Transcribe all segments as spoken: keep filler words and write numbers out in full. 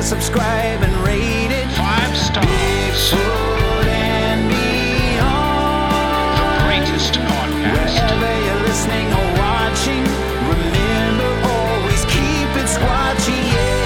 subscribe and rate it. Five stars. Bigfoot and Beyond. The greatest podcast. Wherever you're listening or watching, remember always keep it squatchy,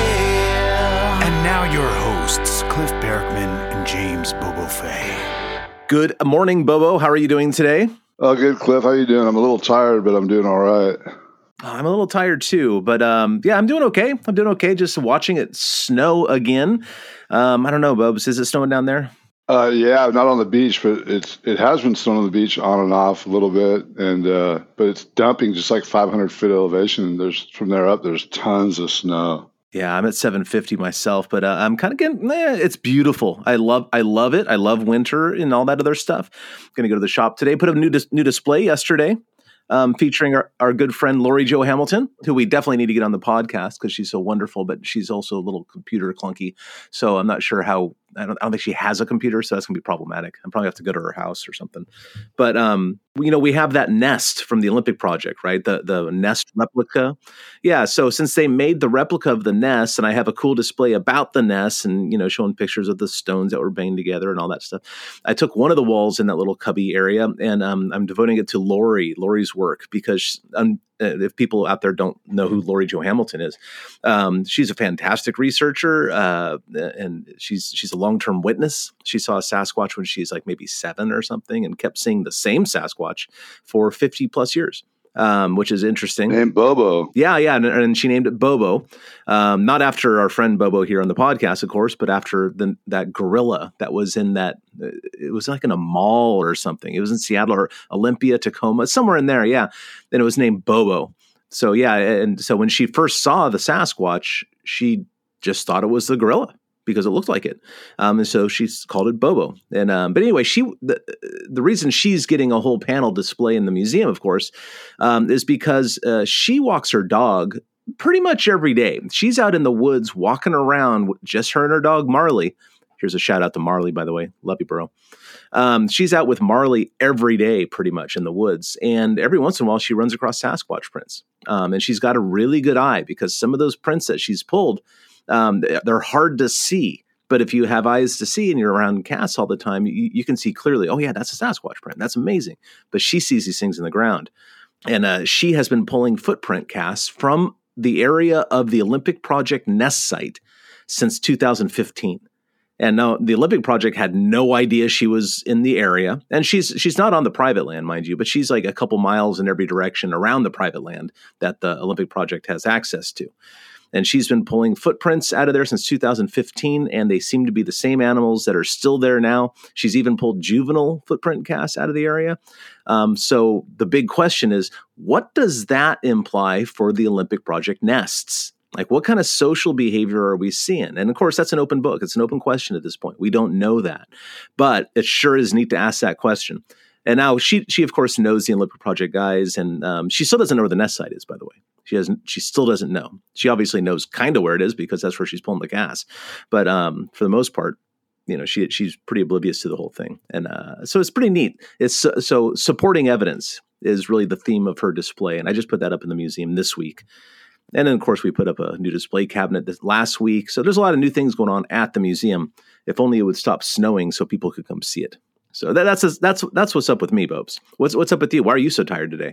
yeah. And now your hosts, Cliff Berkman and James Bobo Fay. Good morning, Bobo. How are you doing today? Oh, good, Cliff. How you doing? I'm a little tired, but I'm doing all right. I'm a little tired too, but um, yeah, I'm doing okay. I'm doing okay. Just watching it snow again. Um, I don't know, Bubs. Is it snowing down there? Uh, yeah, not on the beach, but it's it has been snowing on the beach on and off a little bit, and uh, but it's dumping just like five hundred foot elevation. There's from there up, there's tons of snow. Yeah, I'm at seven fifty myself, but uh, I'm kind of getting. Eh, it's beautiful. I love. I love it. I love winter and all that other stuff. I'm gonna go to the shop today. Put up a new dis- new display yesterday. Um, featuring our, our good friend Lori Jo Hamilton, who we definitely need to get on the podcast because she's so wonderful, but she's also a little computer clunky. So I'm not sure how, I don't, I don't think she has a computer, so that's going to be problematic. I probably have to go to her house or something. But, um, you know, we have that nest from the Olympic project, right? The the nest replica. Yeah, so since they made the replica of the nest, and I have a cool display about the nest and, you know, showing pictures of the stones that were banged together and all that stuff, I took one of the walls in that little cubby area, and um, I'm devoting it to Lori, Lori's work, because um, if people out there don't know who Lori Jo Hamilton is, um, she's a fantastic researcher, uh, and she's she's a long-term witness. She saw a Sasquatch when she's like maybe seven or something, and kept seeing the same Sasquatch for fifty plus years. Um, which is interesting. Named Bobo. Yeah, yeah, and, and she named it Bobo, um, not after our friend Bobo here on the podcast, of course, but after the, that gorilla that was in that. It was like in a mall or something. It was in Seattle or Olympia, Tacoma, somewhere in there. Yeah, and it was named Bobo. So yeah, and so when she first saw the Sasquatch, she just thought it was the gorilla because it looked like it. Um, and so she's called it Bobo. And, um, but anyway, she, the, the reason she's getting a whole panel display in the museum, of course, um, is because, uh, she walks her dog pretty much every day. She's out in the woods walking around, just her and her dog, Marley. Here's a shout out to Marley, by the way. Love you, bro. Um, she's out with Marley every day, pretty much in the woods. And every once in a while, she runs across Sasquatch prints. Um, and she's got a really good eye because some of those prints that she's pulled, Um, they're hard to see, but if you have eyes to see and you're around cats all the time, you, you can see clearly, oh yeah, that's a Sasquatch print. That's amazing. But she sees these things in the ground. And uh, she has been pulling footprint casts from the area of the Olympic Project nest site since two thousand fifteen. And now the Olympic Project had no idea she was in the area. And she's she's not on the private land, mind you, but she's like a couple miles in every direction around the private land that the Olympic Project has access to. And she's been pulling footprints out of there since two thousand fifteen, and they seem to be the same animals that are still there now. She's even pulled juvenile footprint casts out of the area. Um, so the big question is, what does that imply for the Olympic Project nests? Like, what kind of social behavior are we seeing? And of course, that's an open book. It's an open question at this point. We don't know that. But it sure is neat to ask that question. And now she, she of course, knows the Olympic Project guys, and um, she still doesn't know where the nest site is, by the way. She doesn't. She still doesn't know. She obviously knows kind of where it is because that's where she's pulling the gas. But um, for the most part, you know, she she's pretty oblivious to the whole thing, and uh, so it's pretty neat. It's so, so supporting evidence is really the theme of her display, and I just put that up in the museum this week. And then, of course, we put up a new display cabinet this last week. So there's a lot of new things going on at the museum. If only it would stop snowing so people could come see it. So that, that's that's that's what's up with me, Bobes. What's what's up with you? Why are you so tired today?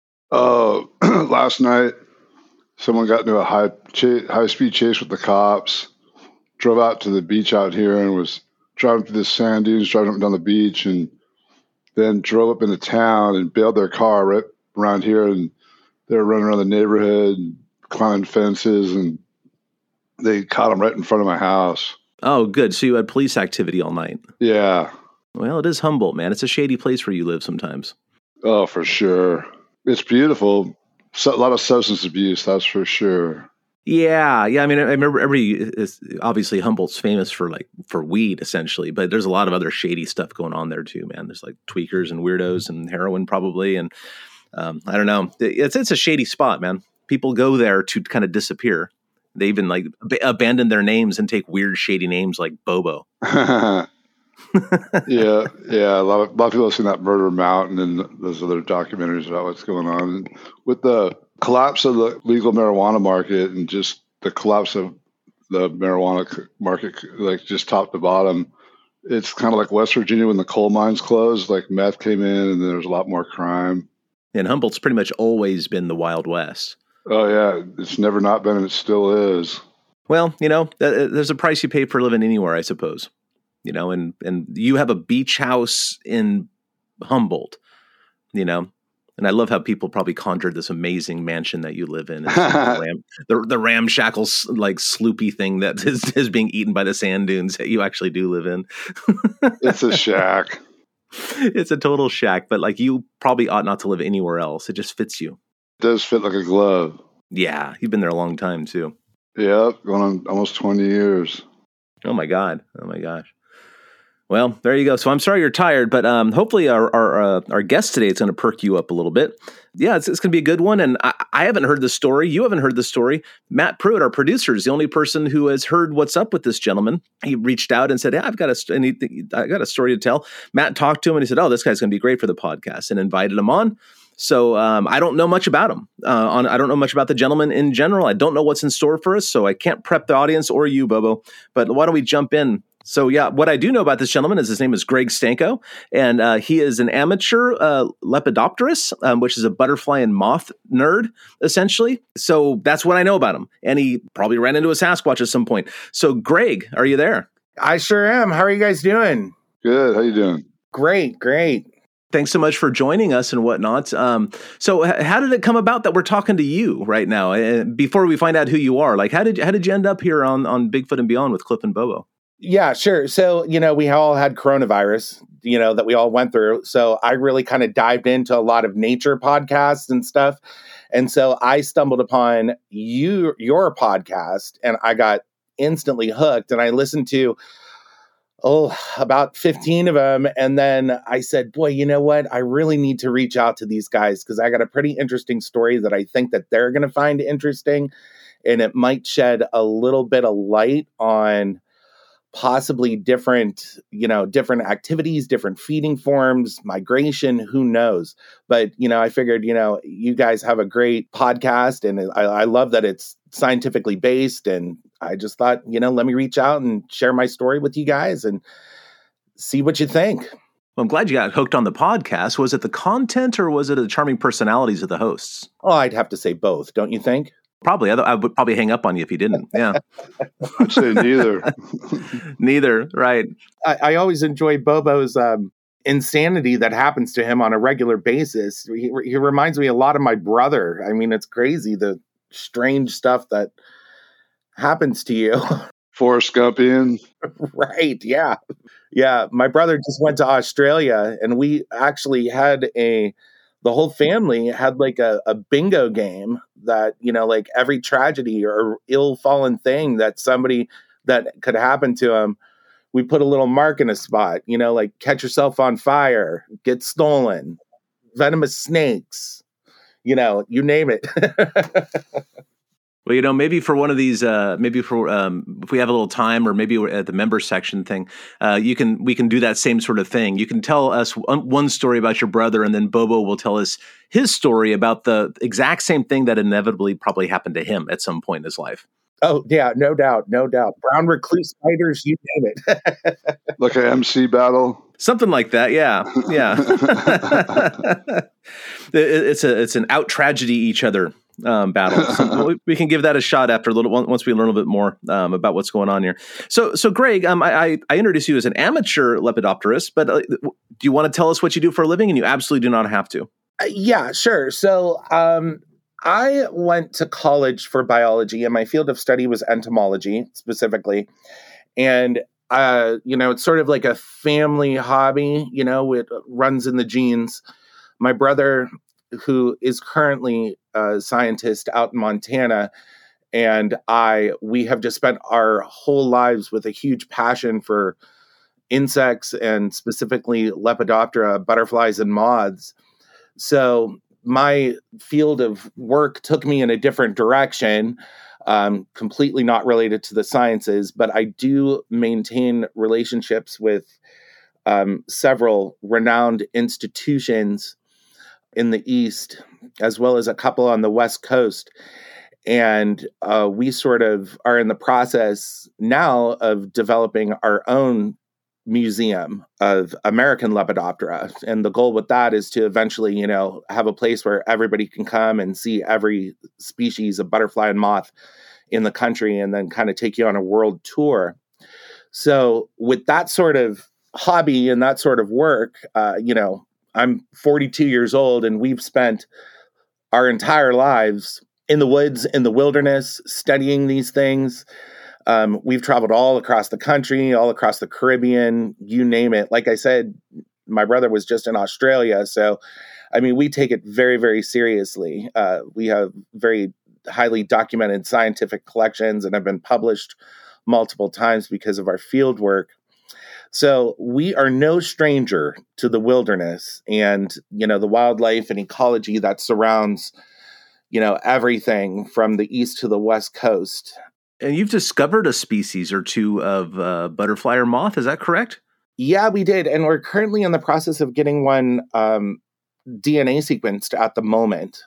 Oh, uh, last night someone got into a high ch- high speed chase with the cops. Drove out to the beach out here and was driving through the sand dunes, driving up and down the beach, and then drove up into town and bailed their car right around here. And they were running around the neighborhood, and climbing fences, and they caught them right in front of my house. Oh, good. So you had police activity all night. Yeah. Well, it is Humboldt, man. It's a shady place where you live sometimes. Oh, for sure. It's beautiful. So, a lot of substance abuse, that's for sure. Yeah, yeah. I mean, I remember every obviously Humboldt's famous for like for weed, essentially, but there's a lot of other shady stuff going on there too, man. There's like tweakers and weirdos and heroin probably, and um, I don't know. It's it's a shady spot, man. People go there to kind of disappear. They even like ab- abandon their names and take weird, shady names like Bobo. yeah, yeah. A lot of a lot of people have seen that Murder Mountain and those other documentaries about what's going on. And with the collapse of the legal marijuana market and just the collapse of the marijuana c- market, c- like just top to bottom. It's kind of like West Virginia when the coal mines closed, like meth came in and there's a lot more crime. And Humboldt's pretty much always been the Wild West. Oh, yeah. It's never not been and it still is. Well, you know, th- there's a price you pay for living anywhere, I suppose. You know, and, and you have a beach house in Humboldt, you know, and I love how people probably conjured this amazing mansion that you live in. It's the, ram, the, the ramshackle, like sloopy thing that is, is being eaten by the sand dunes that you actually do live in. It's a shack. It's a total shack, but like you probably ought not to live anywhere else. It just fits you. It does fit like a glove. Yeah, you've been there a long time too. Yep, going on almost twenty years. Oh my God. Oh my gosh. Well, there you go. So I'm sorry you're tired, but um, hopefully our our, uh, our guest today is going to perk you up a little bit. Yeah, it's, it's going to be a good one. And I, I haven't heard the story. You haven't heard the story. Matt Pruitt, our producer, is the only person who has heard what's up with this gentleman. He reached out and said, hey, I've got a, st- and he, I got a story to tell. Matt talked to him and he said, oh, this guy's going to be great for the podcast, and invited him on. So um, I don't know much about him. Uh, on I don't know much about the gentleman in general. I don't know what's in store for us, so I can't prep the audience or you, Bobo. But why don't we jump in? So yeah, what I do know about this gentleman is his name is Greg Stanko, and uh, he is an amateur uh, Lepidopterist, um, which is a butterfly and moth nerd, essentially. So that's what I know about him. And he probably ran into a Sasquatch at some point. So Greg, are you there? I sure am. How are you guys doing? Good. How you doing? Great, great. Thanks so much for joining us and whatnot. Um, so h- how did it come about that we're talking to you right now? Uh, before we find out who you are, like how did how did you end up here on, on Bigfoot and Beyond with Cliff and Bobo? Yeah, sure. So, you know, we all had coronavirus, you know, that we all went through. So I really kind of dived into a lot of nature podcasts and stuff. And so I stumbled upon you, your podcast, and I got instantly hooked. And I listened to, oh, about fifteen of them. And then I said, boy, you know what? I really need to reach out to these guys because I got a pretty interesting story that I think that they're going to find interesting. And it might shed a little bit of light on possibly different, you know, different activities, different feeding forms, migration, who knows? But, you know, I figured, you know, you guys have a great podcast and I, I love that it's scientifically based. And I just thought, you know, let me reach out and share my story with you guys and see what you think. Well, I'm glad you got hooked on the podcast. Was it the content or was it the charming personalities of the hosts? Oh, I'd have to say both, don't you think? Probably. I, I would probably hang up on you if you didn't. Yeah. I'd say neither. Neither. Right. I, I always enjoy Bobo's um, insanity that happens to him on a regular basis. He, he reminds me a lot of my brother. I mean, it's crazy, the strange stuff that happens to you. Forrest Gumpian. Right. Yeah. Yeah. My brother just went to Australia and we actually had a, the whole family had like a, a bingo game that, you know, like every tragedy or ill fallen thing that somebody that could happen to him, we put a little mark in a spot, you know, like catch yourself on fire, get stolen, venomous snakes, you know, you name it. Well, you know, maybe for one of these, uh, maybe for um, if we have a little time, or maybe we're at the member section thing, uh, you can we can do that same sort of thing. You can tell us one, one story about your brother, and then Bobo will tell us his story about the exact same thing that inevitably probably happened to him at some point in his life. Oh, yeah, no doubt, no doubt. Brown recluse spiders, you name it. Like an M C battle. Something like that, yeah, yeah. it, it's a it's an out tragedy each other um, battle. So we, we can give that a shot after a little once we learn a little bit more um, about what's going on here. So, so Greg, um, I, I I introduced you as an amateur lepidopterist, but uh, do you want to tell us what you do for a living? And you absolutely do not have to. Uh, yeah, sure. So, um, I went to college for biology, and my field of study was entomology specifically, and Uh, you know, it's sort of like a family hobby, you know, it runs in the genes. My brother, who is currently a scientist out in Montana, and I, we have just spent our whole lives with a huge passion for insects and specifically Lepidoptera, butterflies and moths. So my field of work took me in a different direction. Um, completely not related to the sciences, but I do maintain relationships with um, several renowned institutions in the East, as well as a couple on the West Coast. And uh, we sort of are in the process now of developing our own museum of American Lepidoptera. And the goal with that is to eventually, you know, have a place where everybody can come and see every species of butterfly and moth in the country, and then kind of take you on a world tour. So with that sort of hobby and that sort of work, uh, you know, I'm forty-two years old, and we've spent our entire lives in the woods, in the wilderness, studying these things. Um, we've traveled all across the country, all across the Caribbean, you name it. Like I said, my brother was just in Australia. So, I mean, we take it very, very seriously. Uh, we have very highly documented scientific collections and have been published multiple times because of our field work. So we are no stranger to the wilderness and, you know, the wildlife and ecology that surrounds, you know, everything from the east to the west coast. And you've discovered a species or two of uh, butterfly or moth, is that correct? Yeah, we did. And we're currently in the process of getting one um, D N A sequenced at the moment.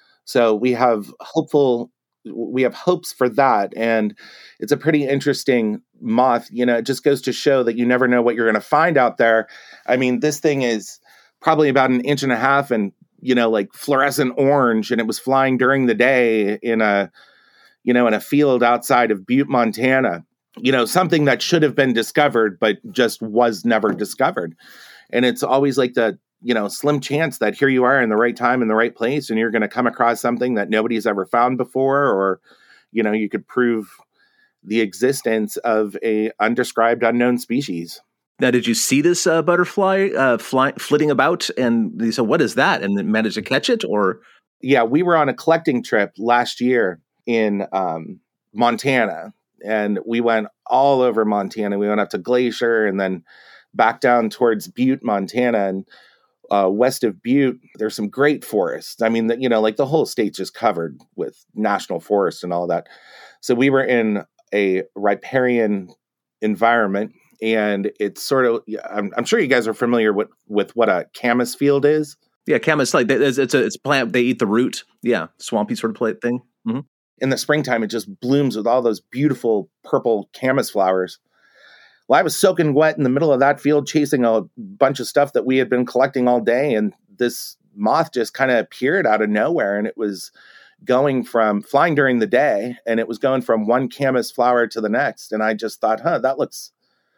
So we have hopeful, we have hopes for that. And it's a pretty interesting moth. You know, it just goes to show that you never know what you're going to find out there. I mean, this thing is probably about an inch and a half and, you know, like fluorescent orange. And it was flying during the day in a, you know, in a field outside of Butte, Montana. You know, something that should have been discovered, but just was never discovered. And it's always like the, you know, slim chance that here you are in the right time in the right place, and you're going to come across something that nobody's ever found before, or, you know, you could prove the existence of a undescribed unknown species. Now, did you see this uh, butterfly uh, fly, flitting about? And you said, what is that? And then managed to catch it? Or yeah, we were on a collecting trip last year in um, Montana, and we went all over Montana. We went up to Glacier and then back down towards Butte, Montana, and uh, west of Butte, there's some great forests. I mean, the, you know, like the whole state's just covered with national forests and all that. So we were in a riparian environment, and it's sort of, I'm, I'm sure you guys are familiar with, with what a camas field is. Yeah, camas, like it's, it's a it's a plant. They eat the root. Yeah, swampy sort of plant thing. Mm-hmm. In the springtime, it just blooms with all those beautiful purple camas flowers. Well, I was soaking wet in the middle of that field, chasing a bunch of stuff that we had been collecting all day, and this moth just kind of appeared out of nowhere, and it was going from flying during the day, and it was going from one camas flower to the next, and I just thought, huh, that looks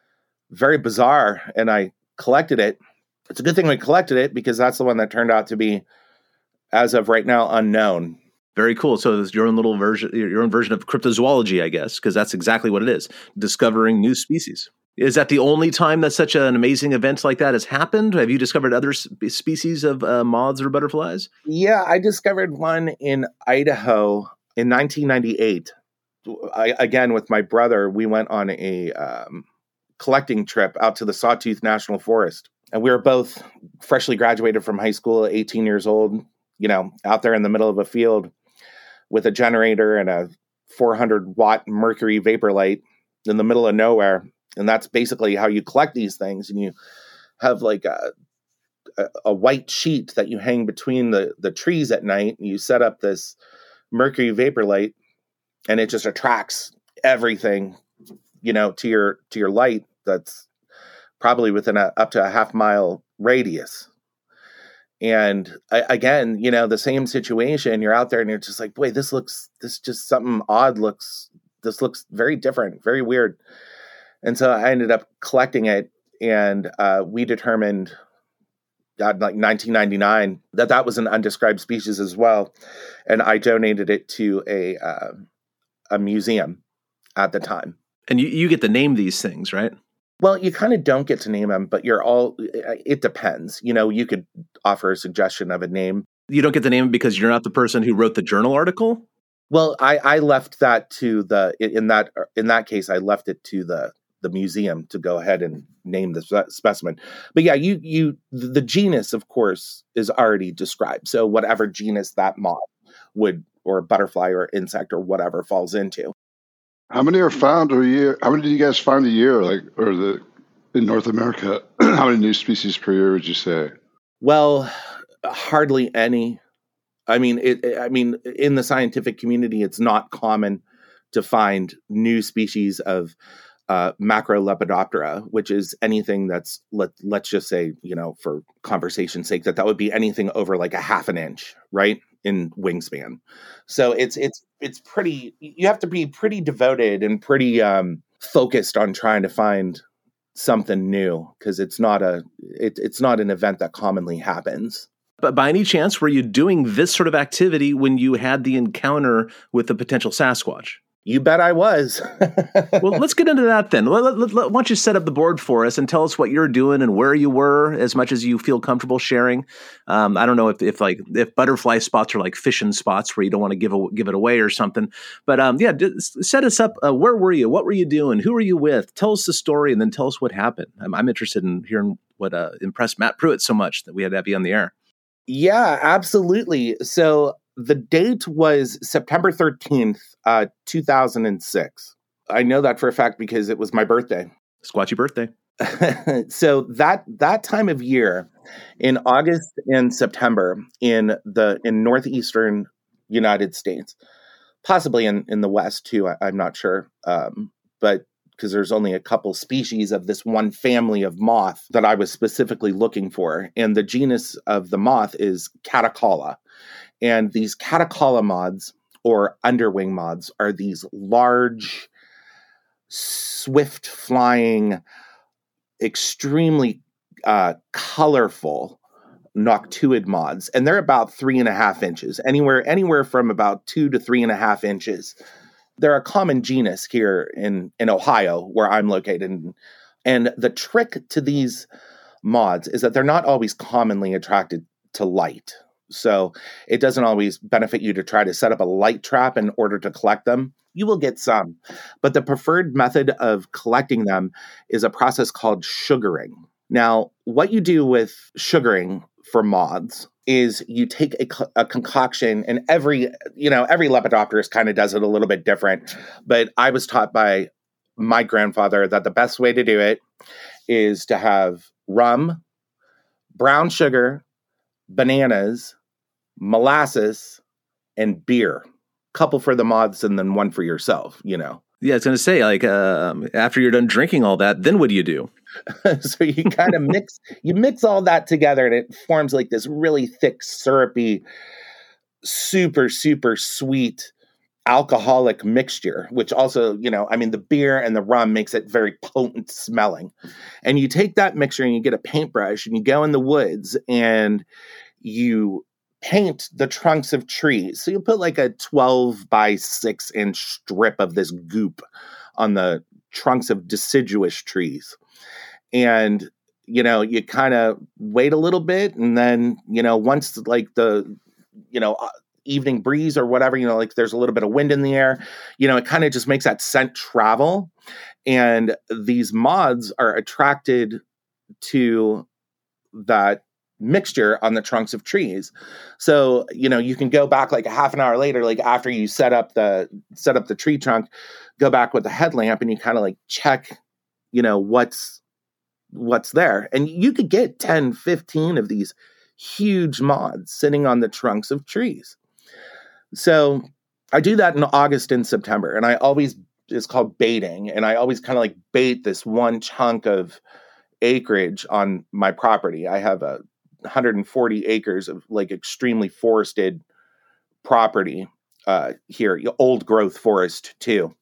very bizarre, and I collected it. It's a good thing we collected it, because that's the one that turned out to be, as of right now, unknown. Very cool. So it's your own little version, your own version of cryptozoology, I guess, because that's exactly what it is, discovering new species. Is that the only time that such an amazing event like that has happened? Have you discovered other sp- species of uh, moths or butterflies? Yeah, I discovered one in Idaho in nineteen ninety-eight. I, again, with my brother, we went on a um, collecting trip out to the Sawtooth National Forest. And we were both freshly graduated from high school, eighteen years old, you know, out there in the middle of a field with a generator and a four hundred watt mercury vapor light in the middle of nowhere. And that's basically how you collect these things. And you have like a, a, a white sheet that you hang between the, the trees at night. And you set up this mercury vapor light, and it just attracts everything, you know, to your, to your light. That's probably within a, up to a half mile radius. And I, again, you know, the same situation, you're out there and you're just like, boy, this looks, this just something odd looks, this looks very different, very weird. And so I ended up collecting it, and uh, we determined, God, like nineteen ninety-nine, that that was an undescribed species as well. And I donated it to a uh, a museum at the time. And you, you get to name these things, right? Well, you kind of don't get to name them, but you're all, it depends. You know, you could offer a suggestion of a name. You don't get to name it because you're not the person who wrote the journal article? Well, I, I left that to the, in that, in that case, I left it to the, the museum to go ahead and name the spe- specimen. But yeah, you, you, the genus, of course, is already described. So whatever genus that moth would, or butterfly or insect or whatever falls into. How many are found a year? How many do you guys find a year? Like, or the in North America, how many new species per year would you say? Well, hardly any. I mean, it, I mean, in the scientific community, it's not common to find new species of uh, Macrolepidoptera, which is anything that's, let, let's just say, you know, for conversation's sake, that that would be anything over like a half an inch, right, in wingspan. So it's it's it's pretty, you have to be pretty devoted and pretty um, focused on trying to find something new, because it's not a it, it's not an event that commonly happens. But by any chance, were you doing this sort of activity when you had the encounter with the potential Sasquatch? You bet I was. Well, let's get into that then. Let, let, let, why don't you set up the board for us and tell us what you're doing and where you were, as much as you feel comfortable sharing. Um, I don't know if, if like if butterfly spots are like fishing spots where you don't want to give a, give it away or something. But um, yeah, d- set us up. Uh, where were you? What were you doing? Who were you with? Tell us the story and then tell us what happened. I'm, I'm interested in hearing what uh, impressed Matt Pruitt so much that we had to have you on the air. Yeah, absolutely. So the date was September thirteenth, uh, two thousand six. I know that for a fact because it was my birthday. Squatchy birthday. So that that time of year, in August and September, in the in northeastern United States, possibly in, in the West too, I, I'm not sure, um, but because there's only a couple species of this one family of moth that I was specifically looking for. And the genus of the moth is Catocala. And these Catocala moths, or underwing moths, are these large, swift-flying, extremely uh, colorful noctuid moths. And they're about three and a half inches, anywhere, anywhere from about two to three and a half inches. They're a common genus here in, in Ohio, where I'm located. And the trick to these moths is that they're not always commonly attracted to light. So it doesn't always benefit you to try to set up a light trap in order to collect them. You will get some. But the preferred method of collecting them is a process called sugaring. Now, what you do with sugaring for moths is you take a, a concoction, and every, you know, every lepidopterist kind of does it a little bit different. But I was taught by my grandfather that the best way to do it is to have rum, brown sugar, bananas, molasses, and beer. Couple for the moths and then one for yourself, you know. Yeah, I was going to say, like, um, after you're done drinking all that, then what do you do? So you kind of mix, you mix all that together, and it forms like this really thick, syrupy, super, super sweet alcoholic mixture, which also, you know, I mean, the beer and the rum makes it very potent smelling. And you take that mixture and you get a paintbrush and you go in the woods and you paint the trunks of trees. So you put like a twelve by six inch strip of this goop on the trunks of deciduous trees. And, you know, you kind of wait a little bit. And then, you know, once like the, you know, evening breeze or whatever, you know, like there's a little bit of wind in the air, you know, it kind of just makes that scent travel. And these moths are attracted to that mixture on the trunks of trees. So, you know, you can go back like a half an hour later, like after you set up the, set up the tree trunk, go back with the headlamp and you kind of like check, you know, what's, what's there. And you could get ten, fifteen of these huge moths sitting on the trunks of trees. So I do that in August and September. And I always, it's called baiting. And I always kind of like bait this one chunk of acreage on my property. I have a one hundred forty acres of like extremely forested property uh, here, old growth forest too,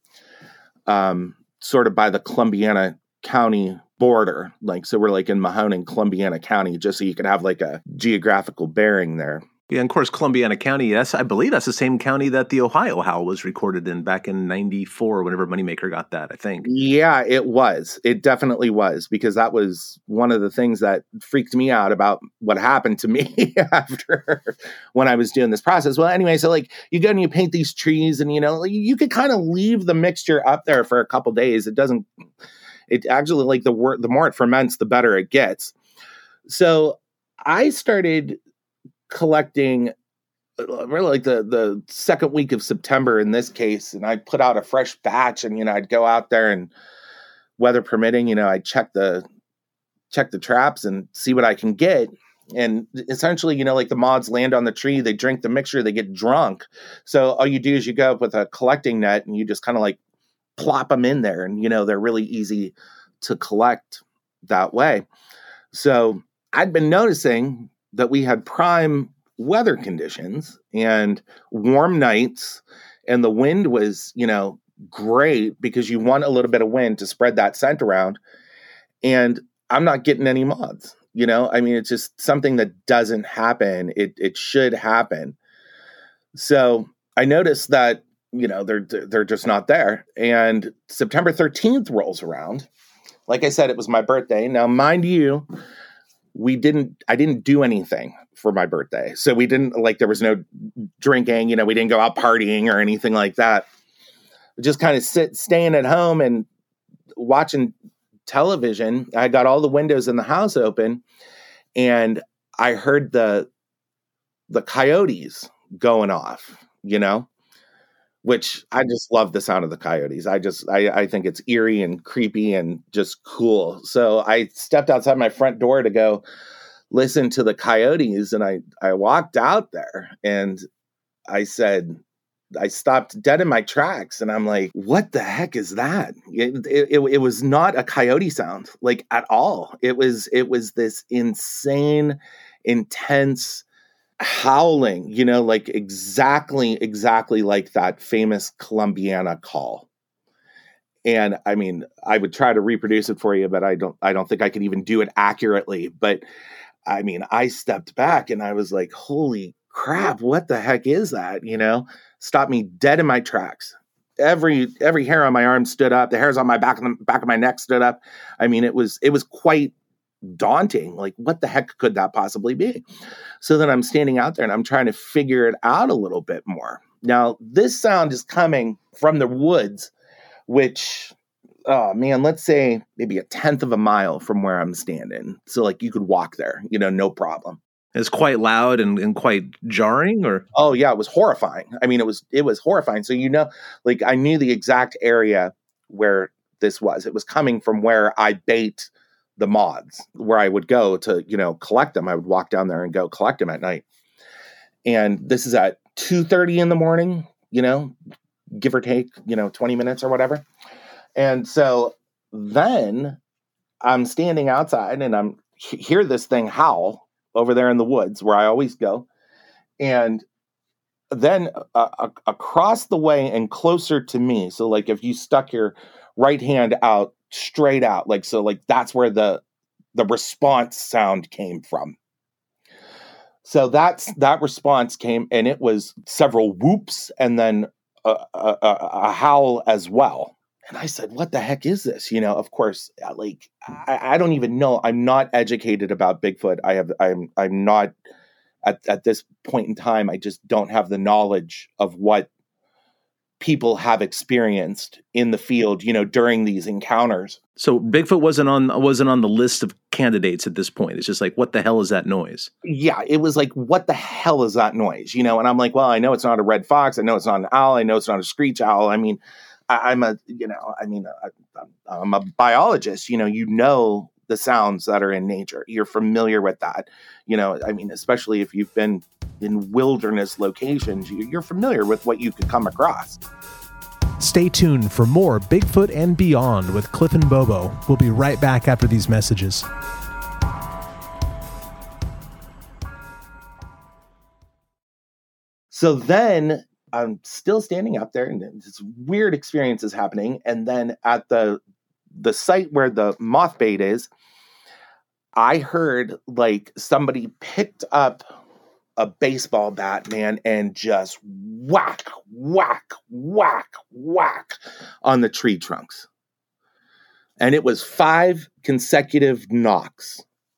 um, sort of by the Columbiana County border. Like, so we're like in Mahoning, Columbiana County, just so you can have like a geographical bearing there. Yeah, and of course, Columbiana County, that's, I believe that's the same county that the Ohio Howl was recorded in back in ninety-four, whenever Moneymaker got that, I think. Yeah, it was. It definitely was, because that was one of the things that freaked me out about what happened to me after when I was doing this process. Well, anyway, so like you go and you paint these trees and, you know, like, you could kind of leave the mixture up there for a couple days. It doesn't, it actually, like the wor- the more it ferments, the better it gets. So I started collecting really like the, the second week of September in this case. And I'd put out a fresh batch and, you know, I'd go out there and weather permitting, you know, I'd check the, check the traps and see what I can get. And essentially, you know, like the moths land on the tree, they drink the mixture, they get drunk. So all you do is you go up with a collecting net and you just kind of like plop them in there. And, you know, they're really easy to collect that way. So I'd been noticing that we had prime weather conditions and warm nights, and the wind was, you know, great because you want a little bit of wind to spread that scent around. And I'm not getting any moths. You know, I mean, it's just something that doesn't happen. It it should happen. So I noticed that, you know, they're they're just not there. And September thirteenth rolls around. Like I said, it was my birthday. Now, mind you, we didn't, I didn't do anything for my birthday. So we didn't, like, there was no drinking, you know, we didn't go out partying or anything like that. Just kind of sit, staying at home and watching television. I got all the windows in the house open, and I heard the the coyotes going off, you know, which I just love the sound of the coyotes. I just I, I think it's eerie and creepy and just cool. So I stepped outside my front door to go listen to the coyotes, and I I walked out there and I said, I stopped dead in my tracks, and I'm like, what the heck is that? It, it, it was not a coyote sound, like, at all. It was, it was this insane, intense howling, you know, like exactly, exactly like that famous Columbiana call. And I mean, I would try to reproduce it for you, but I don't, I don't think I could even do it accurately. But I mean, I stepped back and I was like, holy crap, what the heck is that? You know, stopped me dead in my tracks. Every every hair on my arm stood up. The hairs on my back of the back of my neck stood up. I mean, it was it was quite daunting. Like, what the heck could that possibly be? So then I'm standing out there and I'm trying to figure it out a little bit more. Now, this sound is coming from the woods, which, oh man, let's say maybe a tenth of a mile from where I'm standing. So like you could walk there, you know, no problem. It's quite loud and, and quite jarring, or? Oh yeah, it was horrifying. I mean, it was, it was horrifying. So, you know, like I knew the exact area where this was. It was coming from where I bait the moths, where I would go to, you know, collect them. I would walk down there and go collect them at night. And this is at two thirty in the morning, you know, give or take, you know, twenty minutes or whatever. And so then I'm standing outside and I'm hear this thing howl over there in the woods where I always go. And then uh, uh, across the way and closer to me. So like if you stuck your right hand out straight out, like, so like that's where the, the response sound came from. So that's, that response came, and it was several whoops and then a, a, a howl as well. And I said, what the heck is this? You know, of course, like, I, I don't even know. I'm not educated about Bigfoot. I have, I'm, I'm not at, at this point in time. I just don't have the knowledge of what people have experienced in the field, you know, during these encounters. So Bigfoot wasn't on, wasn't on the list of candidates at this point. It's just like, what the hell is that noise? Yeah. It was like, what the hell is that noise? You know? And I'm like, well, I know it's not a red fox. I know it's not an owl. I know it's not a screech owl. I mean, I'm a, you know, I mean, I, I'm a biologist, you know, you know, the sounds that are in nature. You're familiar with that, you know, I mean, especially if you've been in wilderness locations, you're familiar with what you could come across. Stay tuned for more Bigfoot and Beyond with Cliff and Bobo. We'll be right back after these messages. So then I'm still standing up there and this weird experience is happening. And then at the the site where the moth bait is, I heard like somebody picked up a baseball bat, man, and just whack, whack, whack, whack on the tree trunks. And it was five consecutive knocks.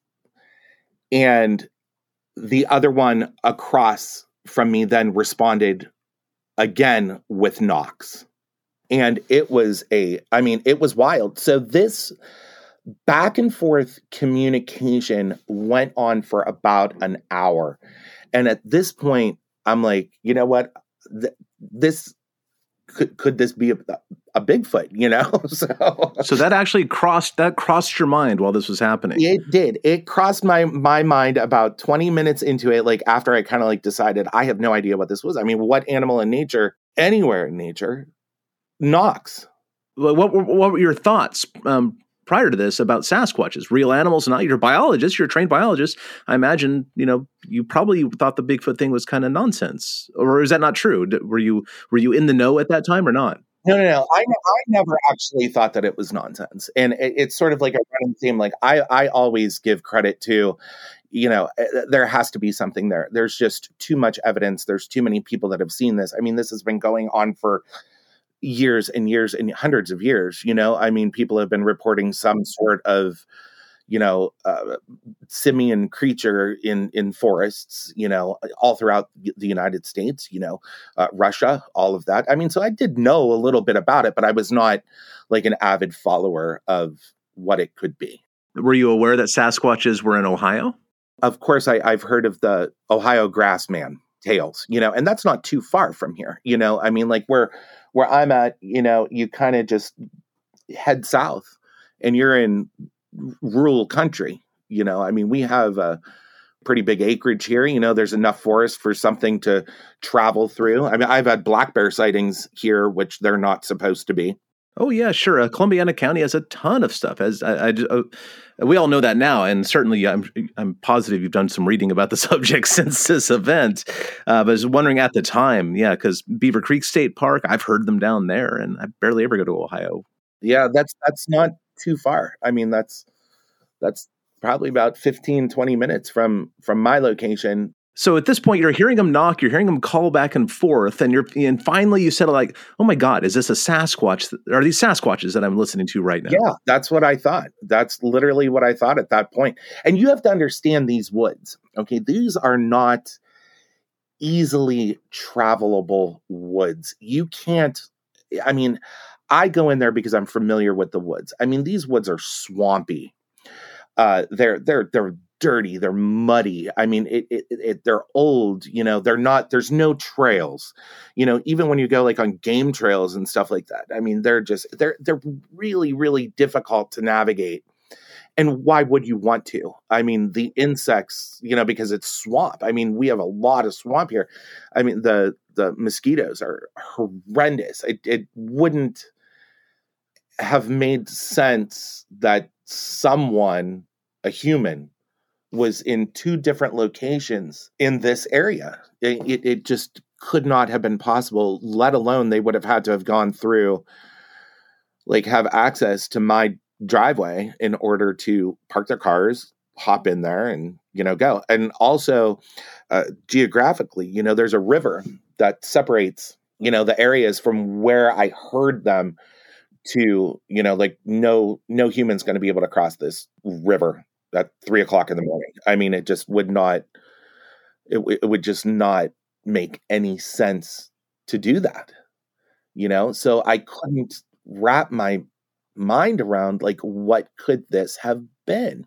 And the other one across from me then responded again with knocks. And it was a, I mean, it was wild. So this back and forth communication went on for about an hour. And at this point, I'm like, you know what? Th- this could, could this be a, a Bigfoot, you know? so So that actually crossed that crossed your mind while this was happening. it did. It crossed my my mind about twenty minutes into it, like after I kind of like decided I have no idea what this was. I mean, what animal in nature, anywhere in nature, knocks? What, what, were- what were your thoughts um, prior to this about Sasquatches, real animals? Not you're a biologist, you're a trained biologist. I imagine you know you probably thought the Bigfoot thing was kind of nonsense, or is that not true? D- Were you were you in the know at that time or not? No, no, no. I, ne- I never actually thought that it was nonsense. And it, it's sort of like a running theme. Like I, I always give credit to, you know, eh, there has to be something there. There's just too much evidence. There's too many people that have seen this. I mean, this has been going on for years and years and hundreds of years. You know, I mean, people have been reporting some sort of, you know, uh, simian creature in, in forests, you know, all throughout the United States, you know, uh, Russia, all of that. I mean, so I did know a little bit about it, but I was not like an avid follower of what it could be. Were you aware that Sasquatches were in Ohio? Of course, I, I've heard of the Ohio Grassman tales, you know, and that's not too far from here. You know, I mean, like where where I'm at, you know, you kind of just head south and you're in rural country. You know, I mean, we have a pretty big acreage here. You know, there's enough forest for something to travel through. I mean, I've had black bear sightings here, which they're not supposed to be. Oh yeah, sure. Uh, Columbiana County has a ton of stuff. As I, I uh, we all know that now, and certainly I'm I'm positive you've done some reading about the subject since this event. Uh, but I was wondering at the time, yeah, because Beaver Creek State Park, I've heard them down there, and I barely ever go to Ohio. Yeah, that's that's not too far. I mean, that's that's probably about fifteen, twenty minutes from from my location. So at this point, you're hearing them knock, you're hearing them call back and forth, and you're and finally you said like, "Oh my God, is this a Sasquatch? Are these Sasquatches that I'm listening to right now?" Yeah, that's what I thought. That's literally what I thought at that point. And you have to understand these woods. Okay, these are not easily travelable woods. You can't. I mean, I go in there because I'm familiar with the woods. I mean, these woods are swampy. Uh, they're they're they're dirty. They're muddy. I mean, it, it, it they're old. You know, they're not. There's no trails. You know, even when you go like on game trails and stuff like that. I mean, they're just they're they're really really difficult to navigate. And why would you want to? I mean, the insects. You know, because it's swamp. I mean, we have a lot of swamp here. I mean, the the mosquitoes are horrendous. It it wouldn't have made sense that someone, a human, was in two different locations in this area. It, it, it just could not have been possible, let alone they would have had to have gone through, like have access to my driveway in order to park their cars, hop in there and, you know, go. And also uh, geographically, you know, there's a river that separates, you know, the areas from where I heard them to, you know, like no, no human's going to be able to cross this river at three o'clock in the morning. I mean, it just would not, it, it would just not make any sense to do that, you know? So I couldn't wrap my mind around like, what could this have been?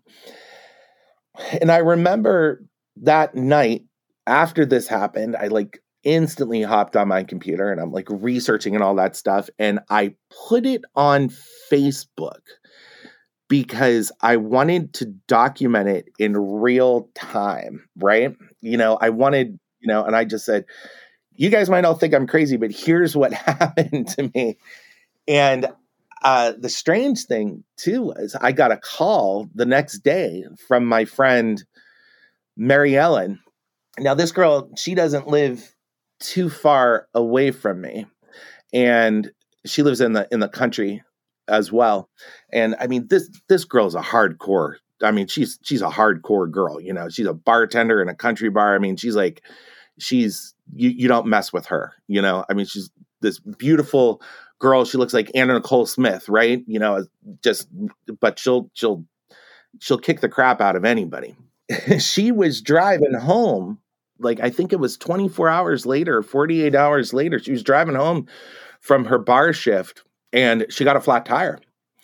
And I remember that night after this happened, I like instantly hopped on my computer and I'm like researching and all that stuff. And I put it on Facebook because I wanted to document it in real time, right? You know, I wanted, you know, and I just said, you guys might all think I'm crazy, but here's what happened to me. And uh, the strange thing too was I got a call the next day from my friend, Mary Ellen. Now this girl, she doesn't live too far away from me, and she lives in the in the country as well. And I mean, this this girl's a hardcore. I mean, she's she's a hardcore girl. You know, she's a bartender in a country bar. I mean, she's like, she's you you don't mess with her. You know, I mean, she's this beautiful girl. She looks like Anna Nicole Smith, right? You know, just but she'll she'll she'll kick the crap out of anybody. She was driving home. Like, I think it was twenty-four hours later, forty-eight hours later, she was driving home from her bar shift and she got a flat tire.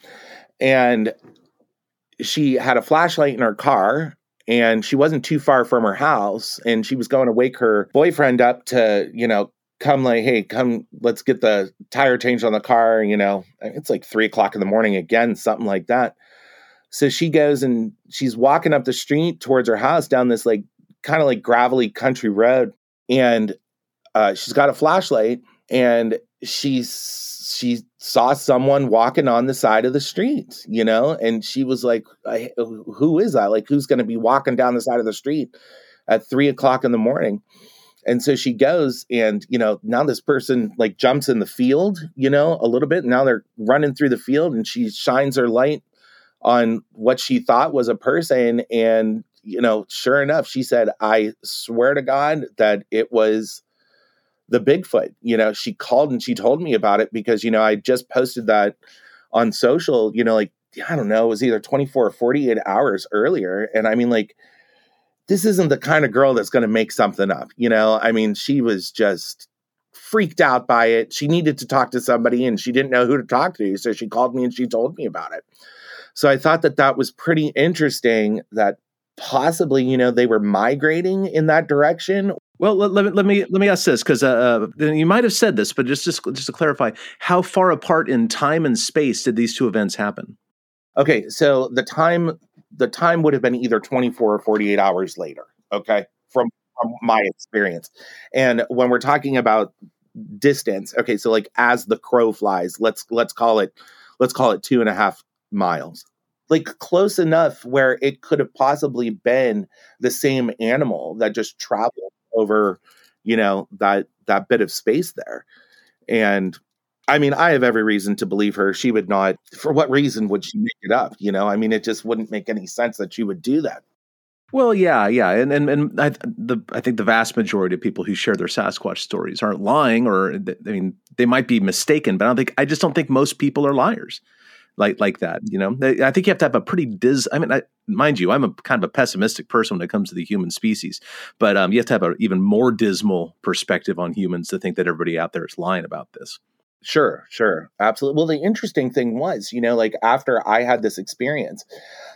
And she had a flashlight in her car and she wasn't too far from her house. And she was going to wake her boyfriend up to, you know, come like, hey, come, let's get the tire changed on the car. You know, it's like three o'clock in the morning again, something like that. So she goes and she's walking up the street towards her house down this like kind of like gravelly country road. And uh, she's got a flashlight and she's, she saw someone walking on the side of the street, you know, and she was like, who is that? Like, who's going to be walking down the side of the street at three o'clock in the morning? And so she goes and, you know, now this person like jumps in the field, you know, a little bit. Now they're running through the field and she shines her light on what she thought was a person. And, you know, sure enough, she said, I swear to God that it was the Bigfoot. You know, she called and she told me about it because, you know, I just posted that on social, you know, like, I don't know, it was either twenty-four or forty-eight hours earlier. And I mean, like, this isn't the kind of girl that's going to make something up. You know, I mean, she was just freaked out by it. She needed to talk to somebody and she didn't know who to talk to. So she called me and she told me about it. So I thought that that was pretty interesting that possibly, you know, they were migrating in that direction. Well, let, let, me, let me let me ask this, because uh, you might have said this, but just, just just to clarify, how far apart in time and space did these two events happen? Okay, so the time the time would have been either twenty-four or forty-eight hours later, okay, from, from my experience. And when we're talking about distance, okay, so like as the crow flies, let's let's call it let's call it two and a half miles. Like close enough where it could have possibly been the same animal that just traveled over, you know, that that bit of space there. And I mean, I have every reason to believe her. She would not, for what reason would she make it up? You know, I mean, it just wouldn't make any sense that she would do that. Well, yeah, yeah. And and, and I, the, I think the vast majority of people who share their Sasquatch stories aren't lying, or, I mean, they might be mistaken, but I don't think, I just don't think most people are liars like like that. You know, I think you have to have a pretty dis. I mean, I, mind you, I'm a kind of a pessimistic person when it comes to the human species, but um, you have to have an even more dismal perspective on humans to think that everybody out there is lying about this. Sure, sure. Absolutely. Well, the interesting thing was, you know, like after I had this experience,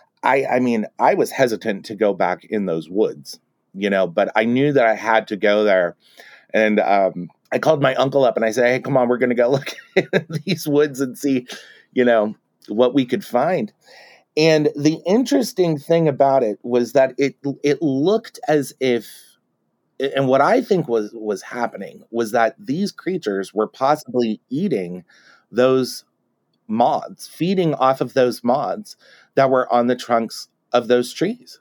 I, I mean, I was hesitant to go back in those woods, you know, but I knew that I had to go there. And um, I called my uncle up and I said, hey, come on, we're going to go look at these woods and see, you know, what we could find. And the interesting thing about it was that it it looked as if, and what I think was was happening was that these creatures were possibly eating those moths, feeding off of those moths that were on the trunks of those trees.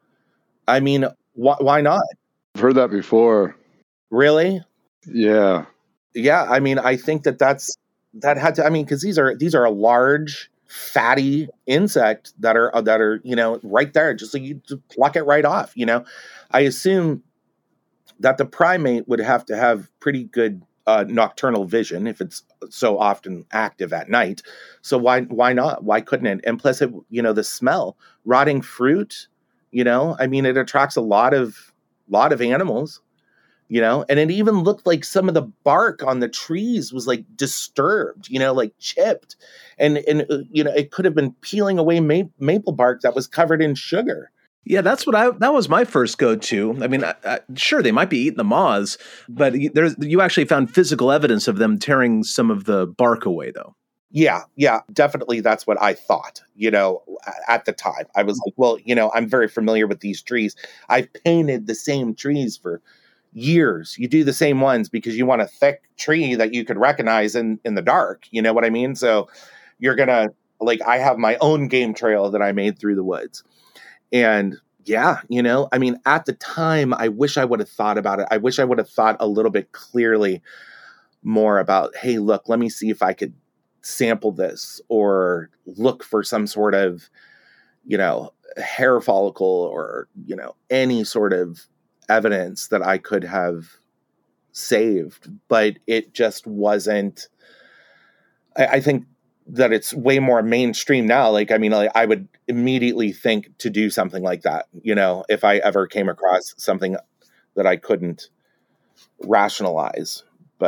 I mean, wh- why not? I've heard that before. Really? Yeah. Yeah. I mean, I think that that's, that had to, I mean, cause these are, these are a large, fatty insect that are, that are, you know, right there, just like you just pluck it right off, you know. I assume that the primate would have to have pretty good uh, nocturnal vision if it's so often active at night. So why why not? Why couldn't it? And plus, it, you know, the smell, rotting fruit, you know, I mean, it attracts a lot of lot of animals, you know, and it even looked like some of the bark on the trees was like disturbed, you know, like chipped, and and uh, you know, it could have been peeling away ma- maple bark that was covered in sugar. Yeah, that's what I. That was my first go-to. I mean, I, I, sure they might be eating the moths, but there's you actually found physical evidence of them tearing some of the bark away, though. Yeah, yeah, definitely. That's what I thought. You know, at the time, I was like, well, you know, I'm very familiar with these trees. I've painted the same trees for years. You do the same ones because you want a thick tree that you could recognize in in the dark. You know what I mean? So you're gonna like. I have my own game trail that I made through the woods. And yeah, you know, I mean, at the time, I wish I would have thought about it. I wish I would have thought a little bit clearly more about, hey, look, let me see if I could sample this or look for some sort of, you know, hair follicle or, you know, any sort of evidence that I could have saved. But it just wasn't, I, I think, that it's way more mainstream now. Like, I mean, like, I would immediately think to do something like that, you know, if I ever came across something that I couldn't rationalize. But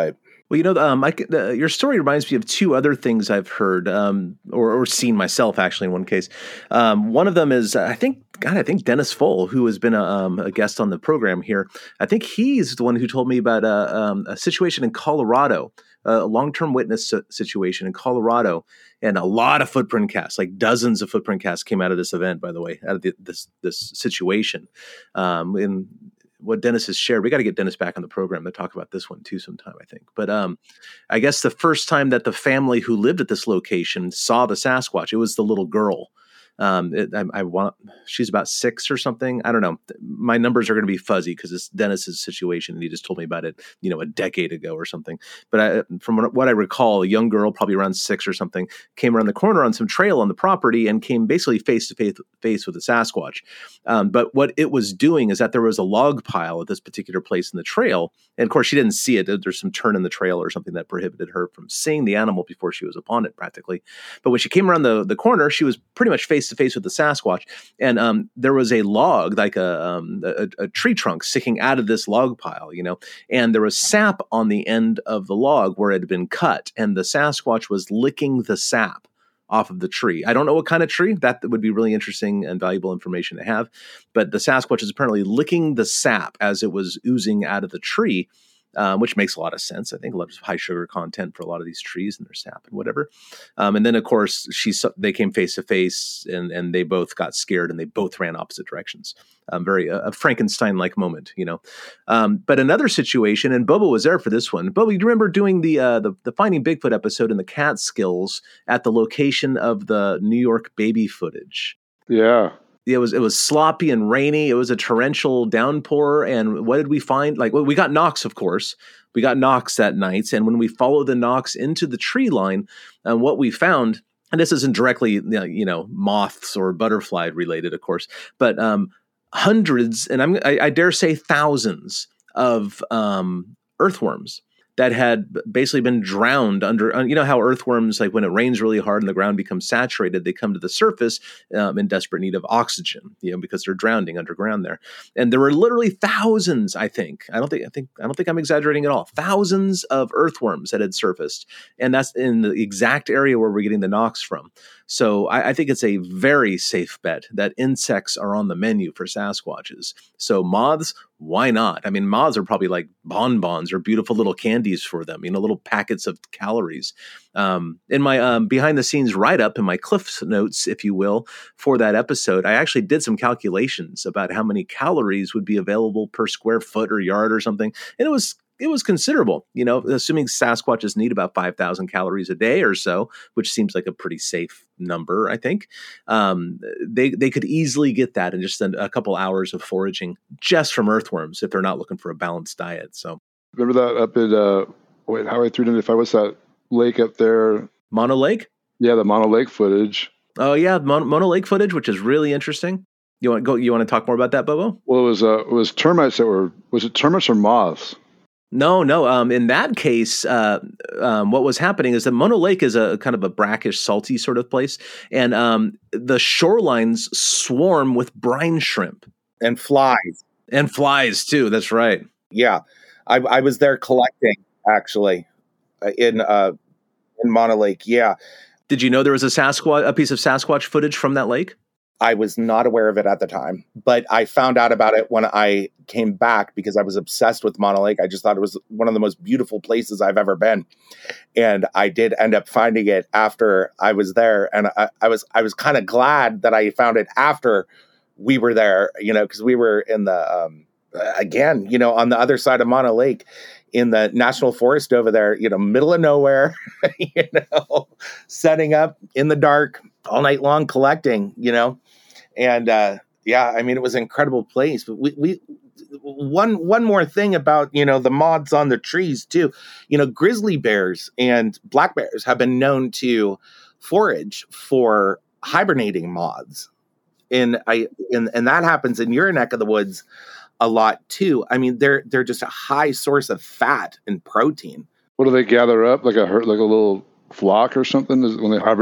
Well, you know, um, I, could- uh, your story reminds me of two other things I've heard um, or, or seen myself, actually, in one case. Um, one of them is, uh, I think, God, I think Dennis Foll, who has been a, um, a guest on the program here, I think he's the one who told me about a, um, a situation in Colorado, a long-term witness si- situation in Colorado, and a lot of footprint casts, like dozens of footprint casts came out of this event, by the way, out of the, this this situation. Um, and what Dennis has shared, we got to get Dennis back on the program to talk about this one too sometime, I think. But um, I guess the first time that the family who lived at this location saw the Sasquatch, it was the little girl. Um, it, I, I want, she's about six or something. I don't know. My numbers are going to be fuzzy because it's Dennis's situation, and he just told me about it, you know, a decade ago or something. But I, from what I recall, a young girl, probably around six or something, came around the corner on some trail on the property and came basically face to face face with the Sasquatch. Um, but what it was doing is that there was a log pile at this particular place in the trail, and of course she didn't see it. There's some turn in the trail or something that prohibited her from seeing the animal before she was upon it, practically. But when she came around the the corner, she was pretty much face to face with the Sasquatch, and um, there was a log, like a, um, a a tree trunk, sticking out of this log pile, you know, and there was sap on the end of the log where it had been cut, and the Sasquatch was licking the sap off of the tree. I don't know what kind of tree. That would be really interesting and valuable information to have, but the Sasquatch is apparently licking the sap as it was oozing out of the tree. Um, which makes a lot of sense. I think a lot of high sugar content for a lot of these trees and their sap and whatever. Um, and then, of course, she they came face to face, and and they both got scared, and they both ran opposite directions. Um, very uh, a Frankenstein-like moment, you know. Um, but another situation, and Bobo was there for this one. Bobo, you remember doing the uh, the the Finding Bigfoot episode in the Catskills at the location of the New York baby footage? Yeah. It was it was sloppy and rainy. It was a torrential downpour. And what did we find? Like, well, we got knocks, of course. We got knocks that night. And when we followed the knocks into the tree line, and what we found, and this isn't directly, you know, moths or butterfly related, of course, but um, hundreds, and I'm, I, I dare say thousands of um, earthworms that had basically been drowned under, you know how earthworms, like when it rains really hard and the ground becomes saturated, they come to the surface um, in desperate need of oxygen, you know, because they're drowning underground there. And there were literally thousands, I think, I don't think, I think, I don't think I'm exaggerating at all, thousands of earthworms that had surfaced. And that's in the exact area where we're getting the knocks from. So I, I think it's a very safe bet that insects are on the menu for Sasquatches. So moths, why not? I mean, moths are probably like bonbons or beautiful little candies for them, you know, little packets of calories. Um, in my um, behind the scenes write up, in my Cliff's notes, if you will, for that episode, I actually did some calculations about how many calories would be available per square foot or yard or something. And it was It was considerable, you know, assuming Sasquatches need about five thousand calories a day or so, which seems like a pretty safe number, I think. Um, they they could easily get that in just a, a couple hours of foraging just from earthworms if they're not looking for a balanced diet. So Remember that up at, uh, wait, Highway three ninety-five, what's that lake up there? Mono Lake? Yeah, the Mono Lake footage. Oh, yeah, Mon- Mono Lake footage, which is really interesting. You want go? You want to talk more about that, Bobo? Well, it was, uh, it was termites that were, was it termites or moths? No, no. Um, in that case, uh, um, what was happening is that Mono Lake is a kind of a brackish, salty sort of place, and um, the shorelines swarm with brine shrimp And flies. and flies too. That's right. Yeah. I, I was there collecting, actually, uh, in uh, in Mono Lake. Yeah. Did you know there was a Sasquatch, a piece of Sasquatch footage from that lake? I was not aware of it at the time, but I found out about it when I came back because I was obsessed with Mono Lake. I just thought it was one of the most beautiful places I've ever been. And I did end up finding it after I was there. And I, I was, I was kind of glad that I found it after we were there, you know, because we were in the, um, again, you know, on the other side of Mono Lake in the national forest over there, you know, middle of nowhere, you know, setting up in the dark all night long collecting, you know. And uh, yeah, I mean, it was an incredible place. But we, we, one, one more thing about, you know, the moths on the trees too. You know, grizzly bears and black bears have been known to forage for hibernating moths, and I, and and that happens in your neck of the woods a lot too. I mean, they're they're just a high source of fat and protein. What do they gather up? Like a herd, like a little flock or something when they hibernate?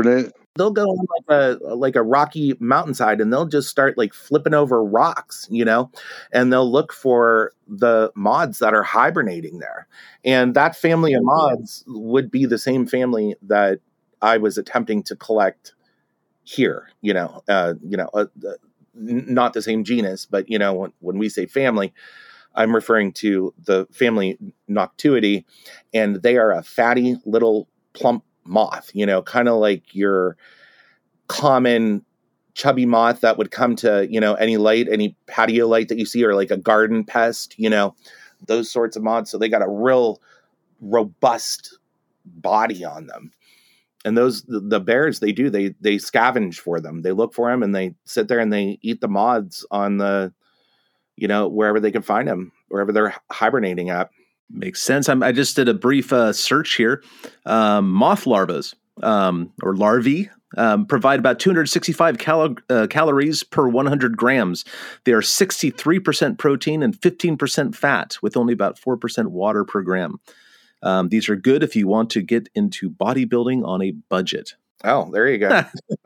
They'll go on like a like a rocky mountainside and they'll just start like flipping over rocks, you know, and they'll look for the moths that are hibernating there. And that family of moths would be the same family that I was attempting to collect here, you know, uh, you know, uh, uh, n- not the same genus, but you know, when, when we say family, I'm referring to the family Noctuidae, and they are a fatty little plump moth, you know, kind of like your common chubby moth that would come to, you know, any light, any patio light that you see, or like a garden pest, you know, those sorts of moths. So they got a real robust body on them. And those, the, the bears, they do, they, they scavenge for them. They look for them and they sit there and they eat the moths on the, you know, wherever they can find them, wherever they're hibernating at. Makes sense. I'm, I just did a brief uh, search here. Um, moth larvas um, or larvae um, provide about two hundred sixty-five cal- uh, calories per one hundred grams. They are sixty-three percent protein and fifteen percent fat with only about four percent water per gram. Um, these are good if you want to get into bodybuilding on a budget. Oh, there you go.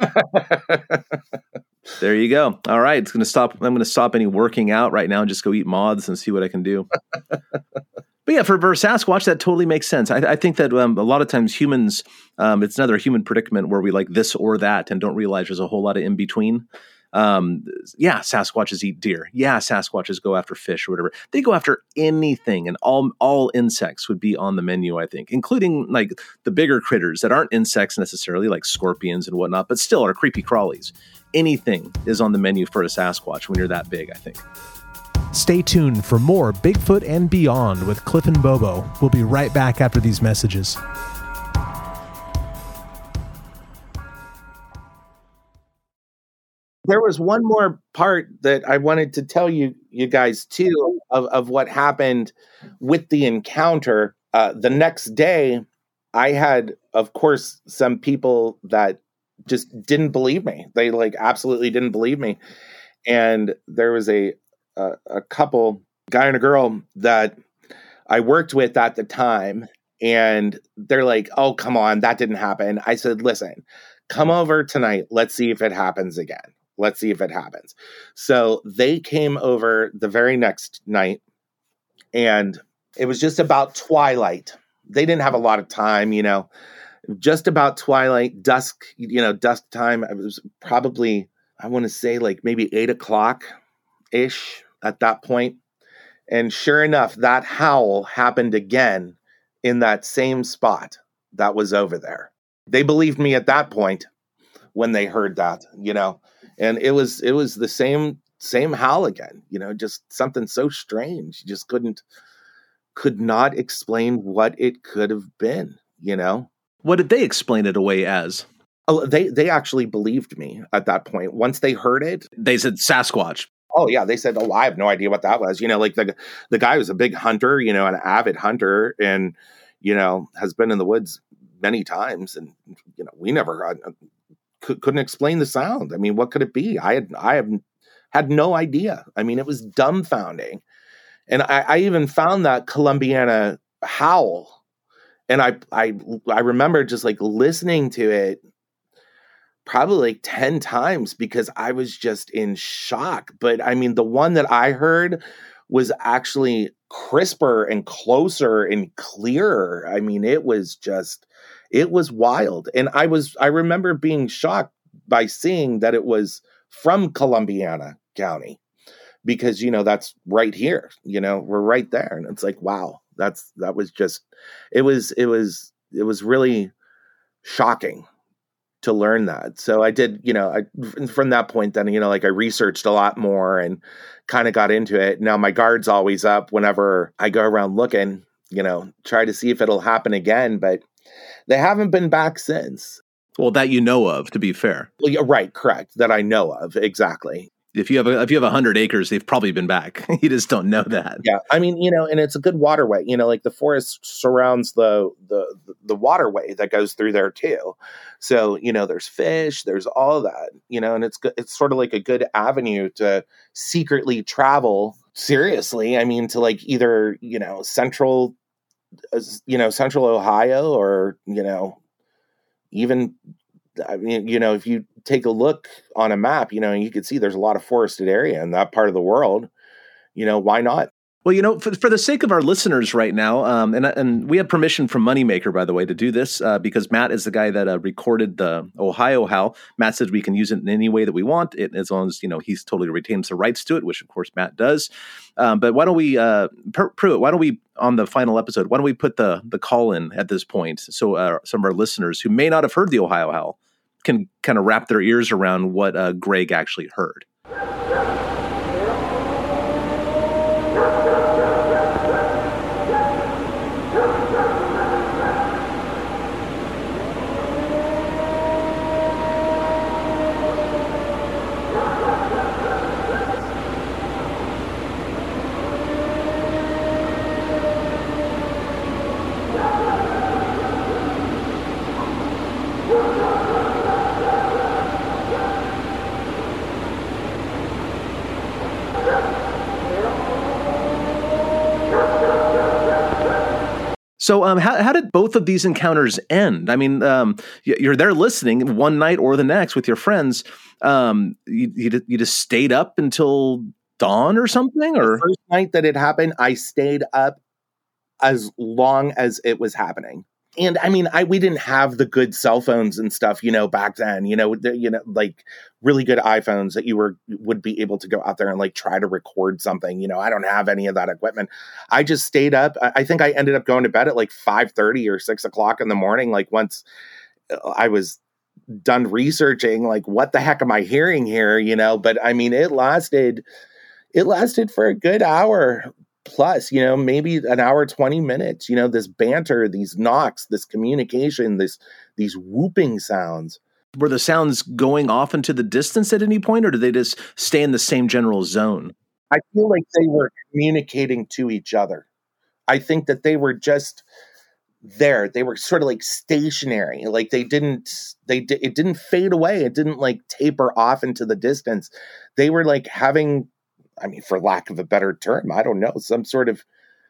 There you go. All right. It's going to stop. I'm going to stop any working out right now and just go eat moths and see what I can do. But yeah, for, for Sasquatch, that totally makes sense. I, I think that um, a lot of times humans, um, it's another human predicament where we like this or that and don't realize there's a whole lot of in between. Um, yeah, Sasquatches eat deer. Yeah, Sasquatches go after fish or whatever. They go after anything, and all all insects would be on the menu, I think, including like the bigger critters that aren't insects necessarily, like scorpions and whatnot, but still are creepy crawlies. Anything is on the menu for a Sasquatch when you're that big, I think. Stay tuned for more Bigfoot and Beyond with Cliff and Bobo. We'll be right back after these messages. There was one more part that I wanted to tell you, you guys, too, of, of what happened with the encounter. Uh, the next day, I had, of course, some people that just didn't believe me. They like absolutely didn't believe me. And there was a, a, a couple, guy and a girl, that I worked with at the time. And they're like, oh, come on, that didn't happen. I said, listen, come over tonight. Let's see if it happens again. Let's see if it happens. So they came over the very next night, and it was just about twilight. They didn't have a lot of time, you know, just about twilight, dusk, you know, dusk time. It was probably, I want to say like maybe eight o'clock ish at that point. And sure enough, that howl happened again in that same spot that was over there. They believed me at that point when they heard that, you know. And it was it was the same same howl again, you know, just something so strange. You just couldn't could not explain what it could have been, you know. What did they explain it away as? Oh, they they actually believed me at that point. Once they heard it, They said Sasquatch. oh yeah, they said, "Oh, I have no idea what that was." You know, like the the guy was a big hunter, you know, an avid hunter, and you know, has been in the woods many times, and you know, we never got. Couldn't explain the sound. I mean, what could it be? I had I have had no idea. I mean, it was dumbfounding. And I, I even found that Columbiana howl. And I I I remember just like listening to it probably like ten times because I was just in shock. But I mean, the one that I heard was actually crisper and closer and clearer. I mean, it was just It was wild. And I was, I remember being shocked by seeing that it was from Columbiana County because, you know, that's right here, you know, we're right there. And it's like, wow, that's, that was just, it was, it was, it was really shocking to learn that. So I did, you know, I, from that point then, you know, like I researched a lot more and kind of got into it. Now my guard's always up whenever I go around looking, you know, try to see if it'll happen again, but they haven't been back since. Well, that you know of, to be fair. Well, yeah, right, correct. That I know of, exactly. If you have a, if you have a hundred acres, they've probably been back. You just don't know that. Yeah, I mean, you know, and it's a good waterway. You know, like the forest surrounds the the the waterway that goes through there too. So you know, there's fish, there's all that. You know, and it's good. It's sort of like a good avenue to secretly travel. Seriously, I mean, to like either you know central, you know, central Ohio, or you know, even I mean, you know, if you take a look on a map, you know, you can see there's a lot of forested area in that part of the world. You know, why not? Well, you know, for, for the sake of our listeners right now, um, and and we have permission from Moneymaker, by the way, to do this uh, because Matt is the guy that uh, recorded the Ohio Howl. Matt said we can use it in any way that we want, it, as long as, you know, he's totally retains the rights to it, which of course Matt does. Um, but why don't we, uh, Pruitt, why don't we, on the final episode, why don't we put the the call in at this point so uh, some of our listeners who may not have heard the Ohio Howl can kind of wrap their ears around what uh, Greg actually heard. So um, how, how did both of these encounters end? I mean, um, you're there listening one night or the next with your friends. Um, you, you, you just stayed up until dawn or something? Or The first night that it happened, I stayed up as long as it was happening. And I mean, I we didn't have the good cell phones and stuff, you know, back then, you know, the, you know, like really good iPhones that you were would be able to go out there and like try to record something. You know, I don't have any of that equipment. I just stayed up. I, I think I ended up going to bed at like five thirty or six o'clock in the morning. Like once I was done researching, like what the heck am I hearing here? You know, but I mean, it lasted. It lasted for a good hour. Plus, you know, maybe an hour, twenty minutes, you know, this banter, these knocks, this communication, this these whooping sounds. Were the sounds going off into the distance at any point, or did they just stay in the same general zone? I feel like they were communicating to each other. I think that they were just there. They were sort of like stationary. Like they didn't, they di- it didn't fade away. It didn't like taper off into the distance. They were like having, I mean, for lack of a better term, I don't know, some sort of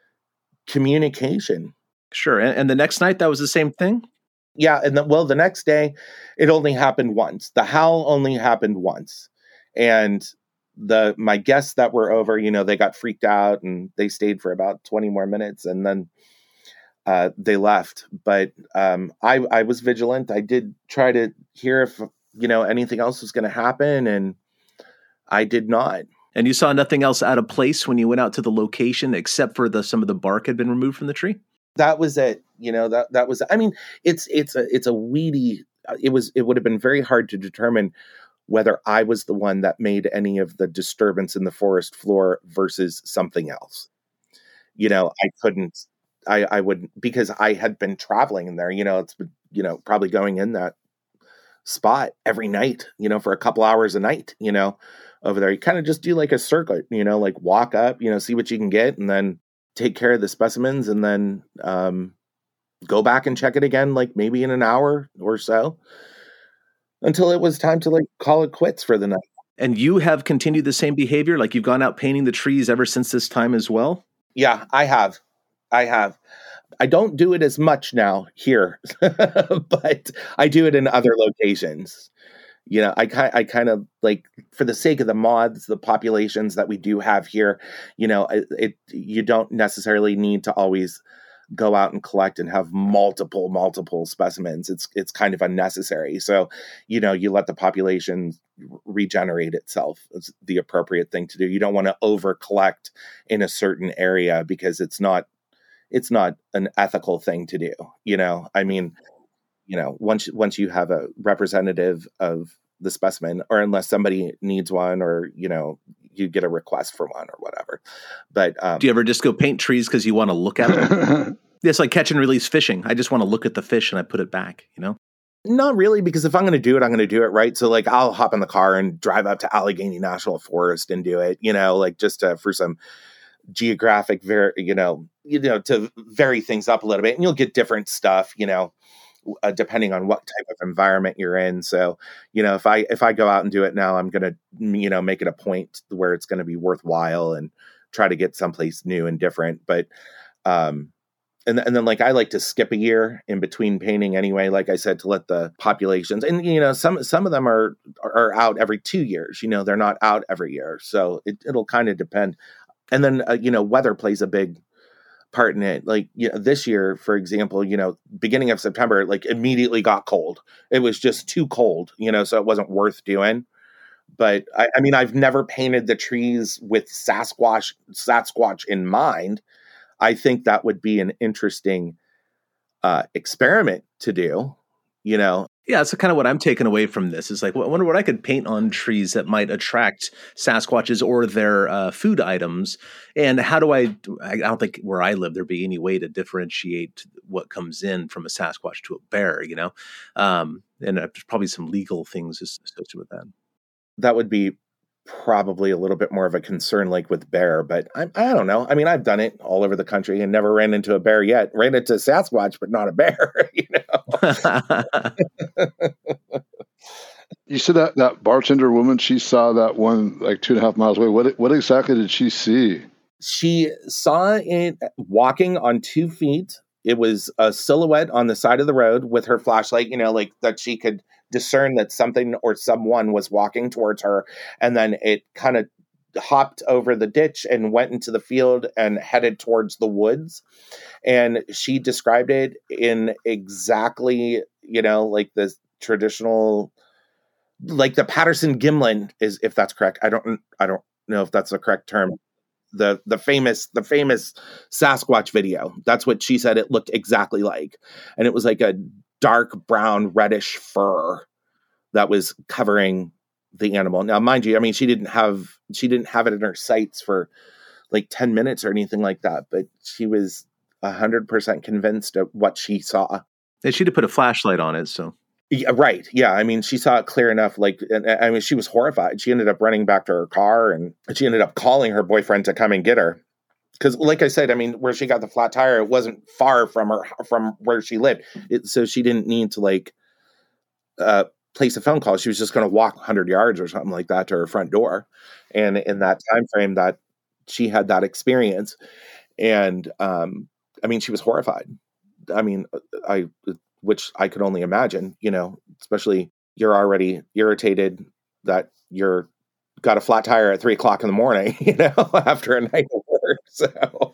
communication. Sure. And, and the next night, that was the same thing? Yeah. And the, well, the next day, it only happened once. The howl only happened once. And the my guests that were over, you know, they got freaked out and they stayed for about twenty more minutes and then uh, they left. But um, I, I was vigilant. I did try to hear if, you know, anything else was going to happen. And I did not. And you saw nothing else out of place when you went out to the location, except for the some of the bark had been removed from the tree? That was it. You know, that that was, I mean, it's it's a it's a weedy, it was it would have been very hard to determine whether I was the one that made any of the disturbance in the forest floor versus something else. You know, I couldn't, I, I wouldn't, because I had been traveling in there, you know, it's, been, you know, probably going in that spot every night, you know, for a couple hours a night, you know, over there. You kind of just do like a circuit, you know, like walk up, you know, see what you can get and then take care of the specimens and then um, go back and check it again, like maybe in an hour or so until it was time to like call it quits for the night. And you have continued the same behavior? Like you've gone out painting the trees ever since this time as well? Yeah, I have. I have. I don't do it as much now here, but I do it in other locations. You know, I kind I kind of like, for the sake of the moths, the populations that we do have here, you know, it, it you don't necessarily need to always go out and collect and have multiple multiple specimens. It's it's kind of unnecessary. So, you know, you let the population regenerate itself. It's the appropriate thing to do. You don't want to over collect in a certain area because it's not it's not an ethical thing to do. You know, I mean, you know, once once you have a representative of the specimen, or unless somebody needs one, or you know, you get a request for one or whatever. But um, do you ever just go paint trees because you want to look at them? It's like catch and release fishing. I just want to look at the fish and I put it back. You know, not really, because if I'm going to do it, I'm going to do it right. So like, I'll hop in the car and drive up to Allegheny National Forest and do it. You know, like just uh, for some geographic, ver- you know, you know, to vary things up a little bit, and you'll get different stuff. You know. Uh, depending on what type of environment you're in. So, you know, if I, if I go out and do it now, I'm going to, you know, make it a point where it's going to be worthwhile and try to get someplace new and different. But, um, and, and then like I like to skip a year in between painting anyway, like I said, to let the populations, and you know, some some of them are are out every two years, you know, they're not out every year. So it, it'll kind of depend. And then, uh, you know, weather plays a big part in it. Like, you know, this year, for example, you know, beginning of September, like immediately got cold. It was just too cold, you know, so it wasn't worth doing. But I, I mean, I've never painted the trees with Sasquatch, Sasquatch in mind. I think that would be an interesting uh, experiment to do, you know. Yeah, that's kind of what I'm taking away from this. Is like, I wonder what I could paint on trees that might attract Sasquatches or their uh, food items. And how do I, I don't think where I live, there'd be any way to differentiate what comes in from a Sasquatch to a bear, you know? Um, and uh, there's probably some legal things associated with that. That would be probably a little bit more of a concern, like with bear, but I, I don't know. I mean, I've done it all over the country and never ran into a bear yet. Ran into a Sasquatch, but not a bear, you know? You said that that bartender woman, she saw that one like two and a half miles away. What what exactly did she see? She saw it walking on two feet. It was a silhouette on the side of the road with her flashlight, you know, like that she could discern that something or someone was walking towards her. And then it kind of hopped over the ditch and went into the field and headed towards the woods. And she described it in exactly, you know, like the traditional, like the Patterson Gimlin is, if that's correct. I don't, I don't know if that's the correct term. The the famous the famous Sasquatch video. That's what she said it looked exactly like. And it was like a dark brown reddish fur that was covering the animal. Now, mind you, I mean, she didn't have she didn't have it in her sights for like ten minutes or anything like that, but she was one hundred percent convinced of what she saw. And she'd have put a flashlight on it, so. Yeah, right. Yeah. I mean, she saw it clear enough. Like, and, I mean, she was horrified. She ended up running back to her car and she ended up calling her boyfriend to come and get her. Because, like I said, I mean, where she got the flat tire, it wasn't far from her, from where she lived. It, so she didn't need to, like, uh, place a phone call. She was just going to walk one hundred yards or something like that to her front door. And in that time frame that she had that experience. And, um, I mean, she was horrified. I mean, I... which I could only imagine, you know, especially you're already irritated that you're got a flat tire at three o'clock in the morning, you know, after a night of work. So,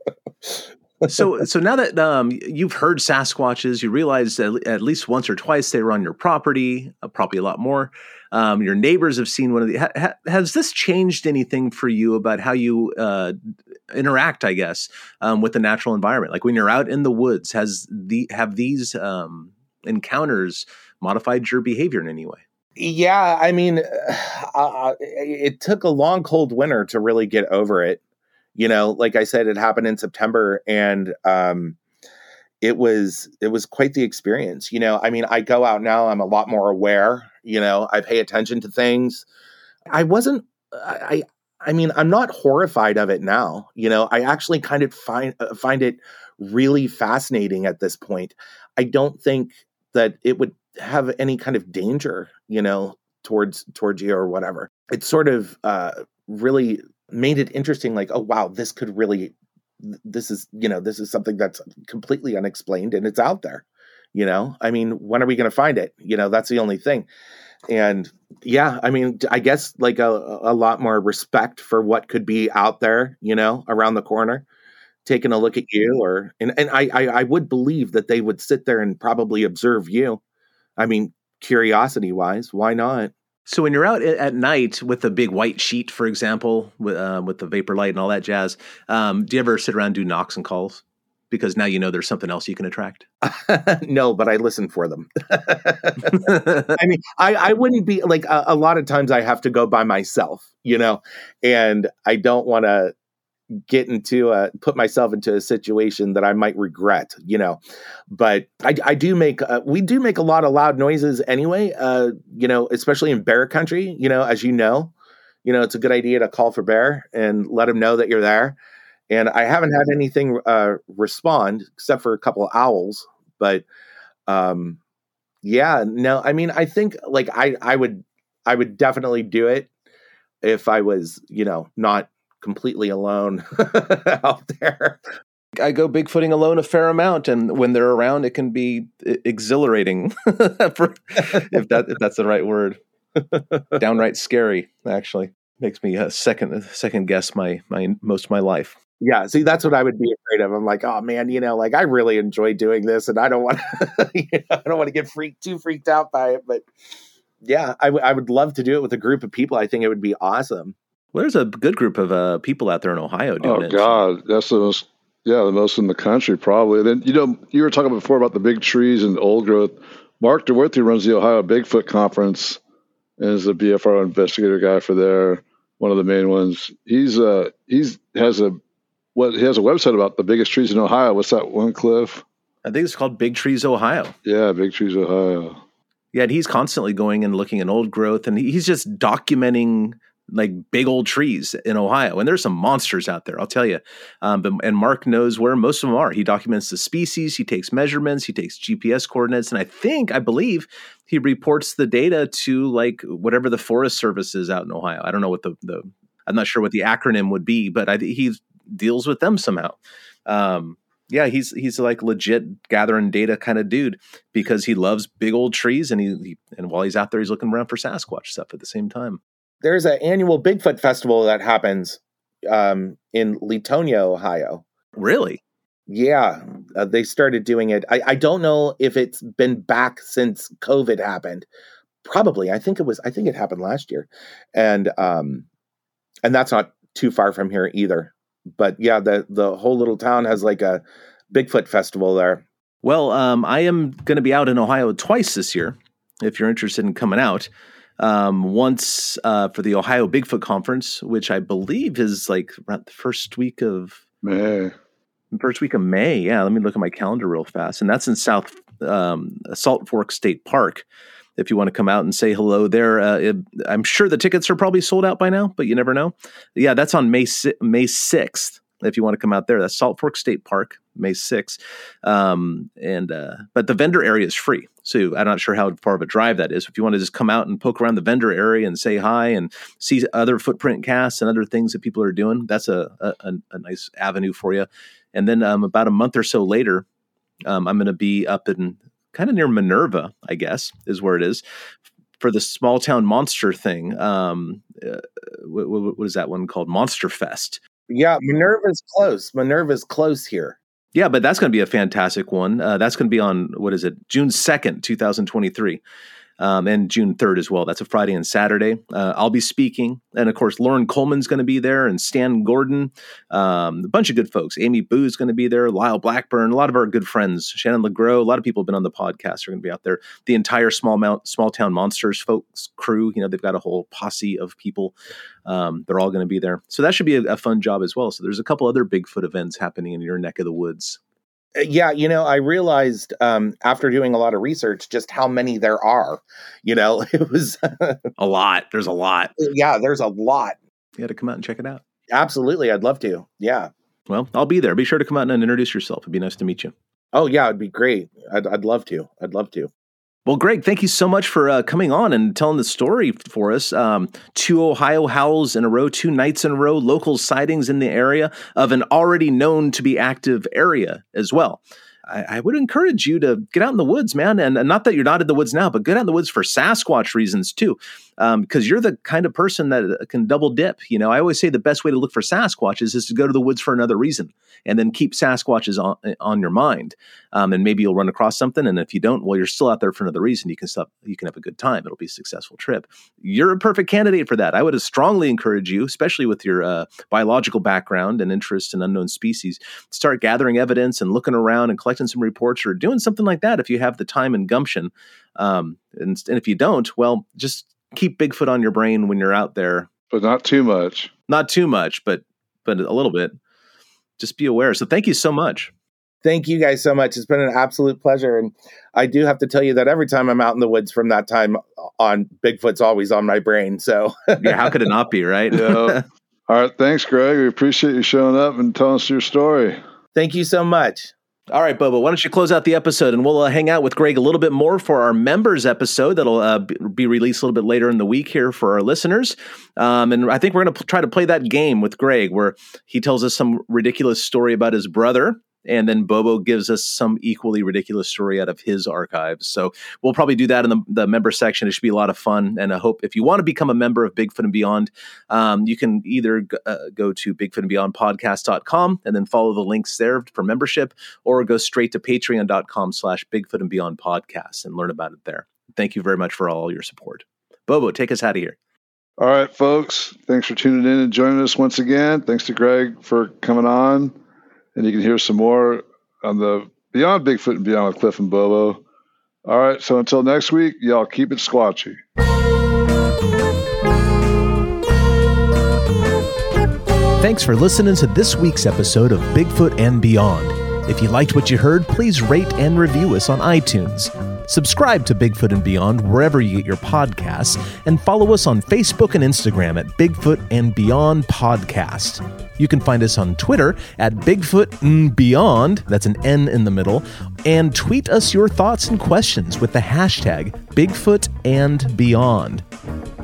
so, so now that um, you've heard Sasquatches, you realize that at least once or twice they were on your property, uh, probably a lot more. Um, your neighbors have seen one of the. Ha, ha, has this changed anything for you about how you uh, interact, I guess, um, with the natural environment? Like when you're out in the woods, has the have these um, encounters modified your behavior in any way? Yeah, I mean, uh, it took a long, cold winter to really get over it. You know, like I said, it happened in September, and um, it was it was quite the experience. You know, I mean, I go out now, I'm a lot more aware. You know, I pay attention to things. I wasn't. I. I mean, I'm not horrified of it now. You know, I actually kind of find uh, find it really fascinating at this point. I don't think that it would have any kind of danger, you know, towards towards you or whatever. It sort of uh, really made it interesting. Like, oh wow, this could really, this is, you know, this is something that's completely unexplained and it's out there. You know, I mean, when are we going to find it? You know, that's the only thing. And yeah, I mean, I guess like a, a lot more respect for what could be out there, you know, around the corner, taking a look at you or, and, and I, I, I would believe that they would sit there and probably observe you. I mean, curiosity wise, why not? So when you're out at night with a big white sheet, for example, with, uh, with the vapor light and all that jazz, um, do you ever sit around and do knocks and calls? Because now you know there's something else you can attract. No, but I listen for them. I mean, I, I wouldn't be like a, a lot of times I have to go by myself, you know, and I don't want to get into a, put myself into a situation that I might regret, you know, but I, I do make, uh, we do make a lot of loud noises anyway, uh, you know, especially in bear country, you know, as you know, you know, it's a good idea to call for bear and let them know that you're there. And I haven't had anything uh, respond except for a couple of owls. But um, yeah, no, I mean, I think like I, I would I would definitely do it if I was, you know, not completely alone out there. I go Bigfooting alone a fair amount, and when they're around, it can be exhilarating, for, if that if that's the right word. Downright scary, actually. Makes me uh, second second guess my my most of my life. Yeah, see, that's what I would be afraid of. I'm like, oh man, you know, like I really enjoy doing this, and I don't want, you know, I don't want to get freaked too freaked out by it. But yeah, I, w- I would love to do it with a group of people. I think it would be awesome. Well, there's a good group of uh, people out there in Ohio doing oh, it. Oh God, that's the most, yeah, the most in the country probably. And then you know, you were talking before about the big trees and old growth. Mark DeWorthy runs the Ohio Bigfoot Conference and is the B F R investigator guy for there. One of the main ones. He's uh he's has a what he has a website about the biggest trees in Ohio. What's that one, Cliff? I think it's called Big Trees Ohio. Yeah, Big Trees Ohio. Yeah, and he's constantly going and looking at old growth, and he's just documenting like big old trees in Ohio. And there's some monsters out there, I'll tell you. Um, but, and Mark knows where most of them are. He documents the species, he takes measurements, he takes G P S coordinates, and I think, I believe, he reports the data to like whatever the Forest Service is out in Ohio. I don't know what the, the I'm not sure what the acronym would be, but I, he deals with them somehow. Um, yeah, he's he's like legit gathering data kind of dude because he loves big old trees, and he, he and while he's out there, he's looking around for Sasquatch stuff at the same time. There's an annual Bigfoot festival that happens um, in Latonia, Ohio. Really? Yeah, uh, they started doing it. I, I don't know if it's been back since COVID happened. Probably. I think it was. I think it happened last year, and um, and that's not too far from here either. But yeah, the the whole little town has like a Bigfoot festival there. Well, um, I am going to be out in Ohio twice this year. If you're interested in coming out. Um, once uh, for the Ohio Bigfoot Conference, which I believe is like around the first week of May. First week of May. Yeah, let me look at my calendar real fast. And that's in South um, Salt Fork State Park. If you want to come out and say hello there, uh, it, I'm sure the tickets are probably sold out by now, but you never know. Yeah, that's on May May sixth. If you want to come out there, that's Salt Fork State Park, May sixth. Um, and uh, but the vendor area is free. So I'm not sure how far of a drive that is. If you want to just come out and poke around the vendor area and say hi and see other footprint casts and other things that people are doing, that's a a, a nice avenue for you. And then um, about a month or so later, um, I'm going to be up in kind of near Minerva, I guess, is where it is, for the small town monster thing. Um, uh, what, what is that one called? Monster Fest. Yeah, Minerva's close. Minerva's close here. Yeah, but that's going to be a fantastic one. Uh, that's going to be on, what is it, June second, twenty twenty-three, um, and June third as well. That's a Friday and Saturday. Uh, I'll be speaking. And, of course, Lauren Coleman's going to be there, and Stan Gordon, um, a bunch of good folks. Amy Boo's going to be there, Lyle Blackburn, a lot of our good friends. Shannon LeGros, a lot of people have been on the podcast are going to be out there. The entire Small Mount, Small Town Monsters folks crew, you know, they've got a whole posse of people. Um, they're all going to be there. So that should be a, a fun job as well. So there's a couple other Bigfoot events happening in your neck of the woods. Yeah, you know, I realized um, after doing a lot of research just how many there are. You know, it was a lot. There's a lot. Yeah, there's a lot. You got to come out and check it out. Absolutely. I'd love to. Yeah. Well, I'll be there. Be sure to come out and introduce yourself. It'd be nice to meet you. Oh, yeah, it'd be great. I'd, I'd love to. I'd love to. Well, Greg, thank you so much for uh, coming on and telling the story for us. Um, two Ohio howls in a row, two nights in a row, local sightings in the area of an already known to be active area as well. I, I would encourage you to get out in the woods, man. And, and not that you're not in the woods now, but get out in the woods for Sasquatch reasons too. Um, because you're the kind of person that can double dip. You know, I always say the best way to look for Sasquatches is to go to the woods for another reason and then keep Sasquatches on, on your mind. Um, and maybe you'll run across something. And if you don't, well, you're still out there for another reason. You can stop, you can have a good time. It'll be a successful trip. You're a perfect candidate for that. I would strongly encourage you, especially with your uh, biological background and interest in unknown species, start gathering evidence and looking around and collecting some reports or doing something like that if you have the time and gumption. Um, and, and if you don't, well, just keep Bigfoot on your brain when you're out there. But not too much. Not too much, but but a little bit. Just be aware. So thank you so much. Thank you guys so much. It's been an absolute pleasure. And I do have to tell you that every time I'm out in the woods from that time on, Bigfoot's always on my brain. So yeah, how could it not be, right? Yeah. All right. Thanks, Greg. We appreciate you showing up and telling us your story. Thank you so much. All right, Bobo, why don't you close out the episode, and we'll uh, hang out with Greg a little bit more for our members episode that'll uh, be released a little bit later in the week here for our listeners. Um, and I think we're going to p- try to play that game with Greg where he tells us some ridiculous story about his brother, and then Bobo gives us some equally ridiculous story out of his archives. So we'll probably do that in the, the member section. It should be a lot of fun. And I hope if you want to become a member of Bigfoot and Beyond, um, you can either g- uh, go to bigfoot and beyond podcast dot com and then follow the links there for membership, or go straight to patreon dot com slash Bigfoot and Beyond podcast and learn about it there. Thank you very much for all your support. Bobo, take us out of here. All right, folks. Thanks for tuning in and joining us once again. Thanks to Greg for coming on. And you can hear some more on the Beyond Bigfoot and Beyond with Cliff and Bobo. All right, so until next week, y'all keep it squatchy. Thanks for listening to this week's episode of Bigfoot and Beyond. If you liked what you heard, please rate and review us on iTunes. Subscribe to Bigfoot and Beyond wherever you get your podcasts, and follow us on Facebook and Instagram at Bigfoot and Beyond Podcast. You can find us on Twitter at Bigfoot and Beyond, that's an N in the middle, and tweet us your thoughts and questions with the hashtag Bigfoot and Beyond.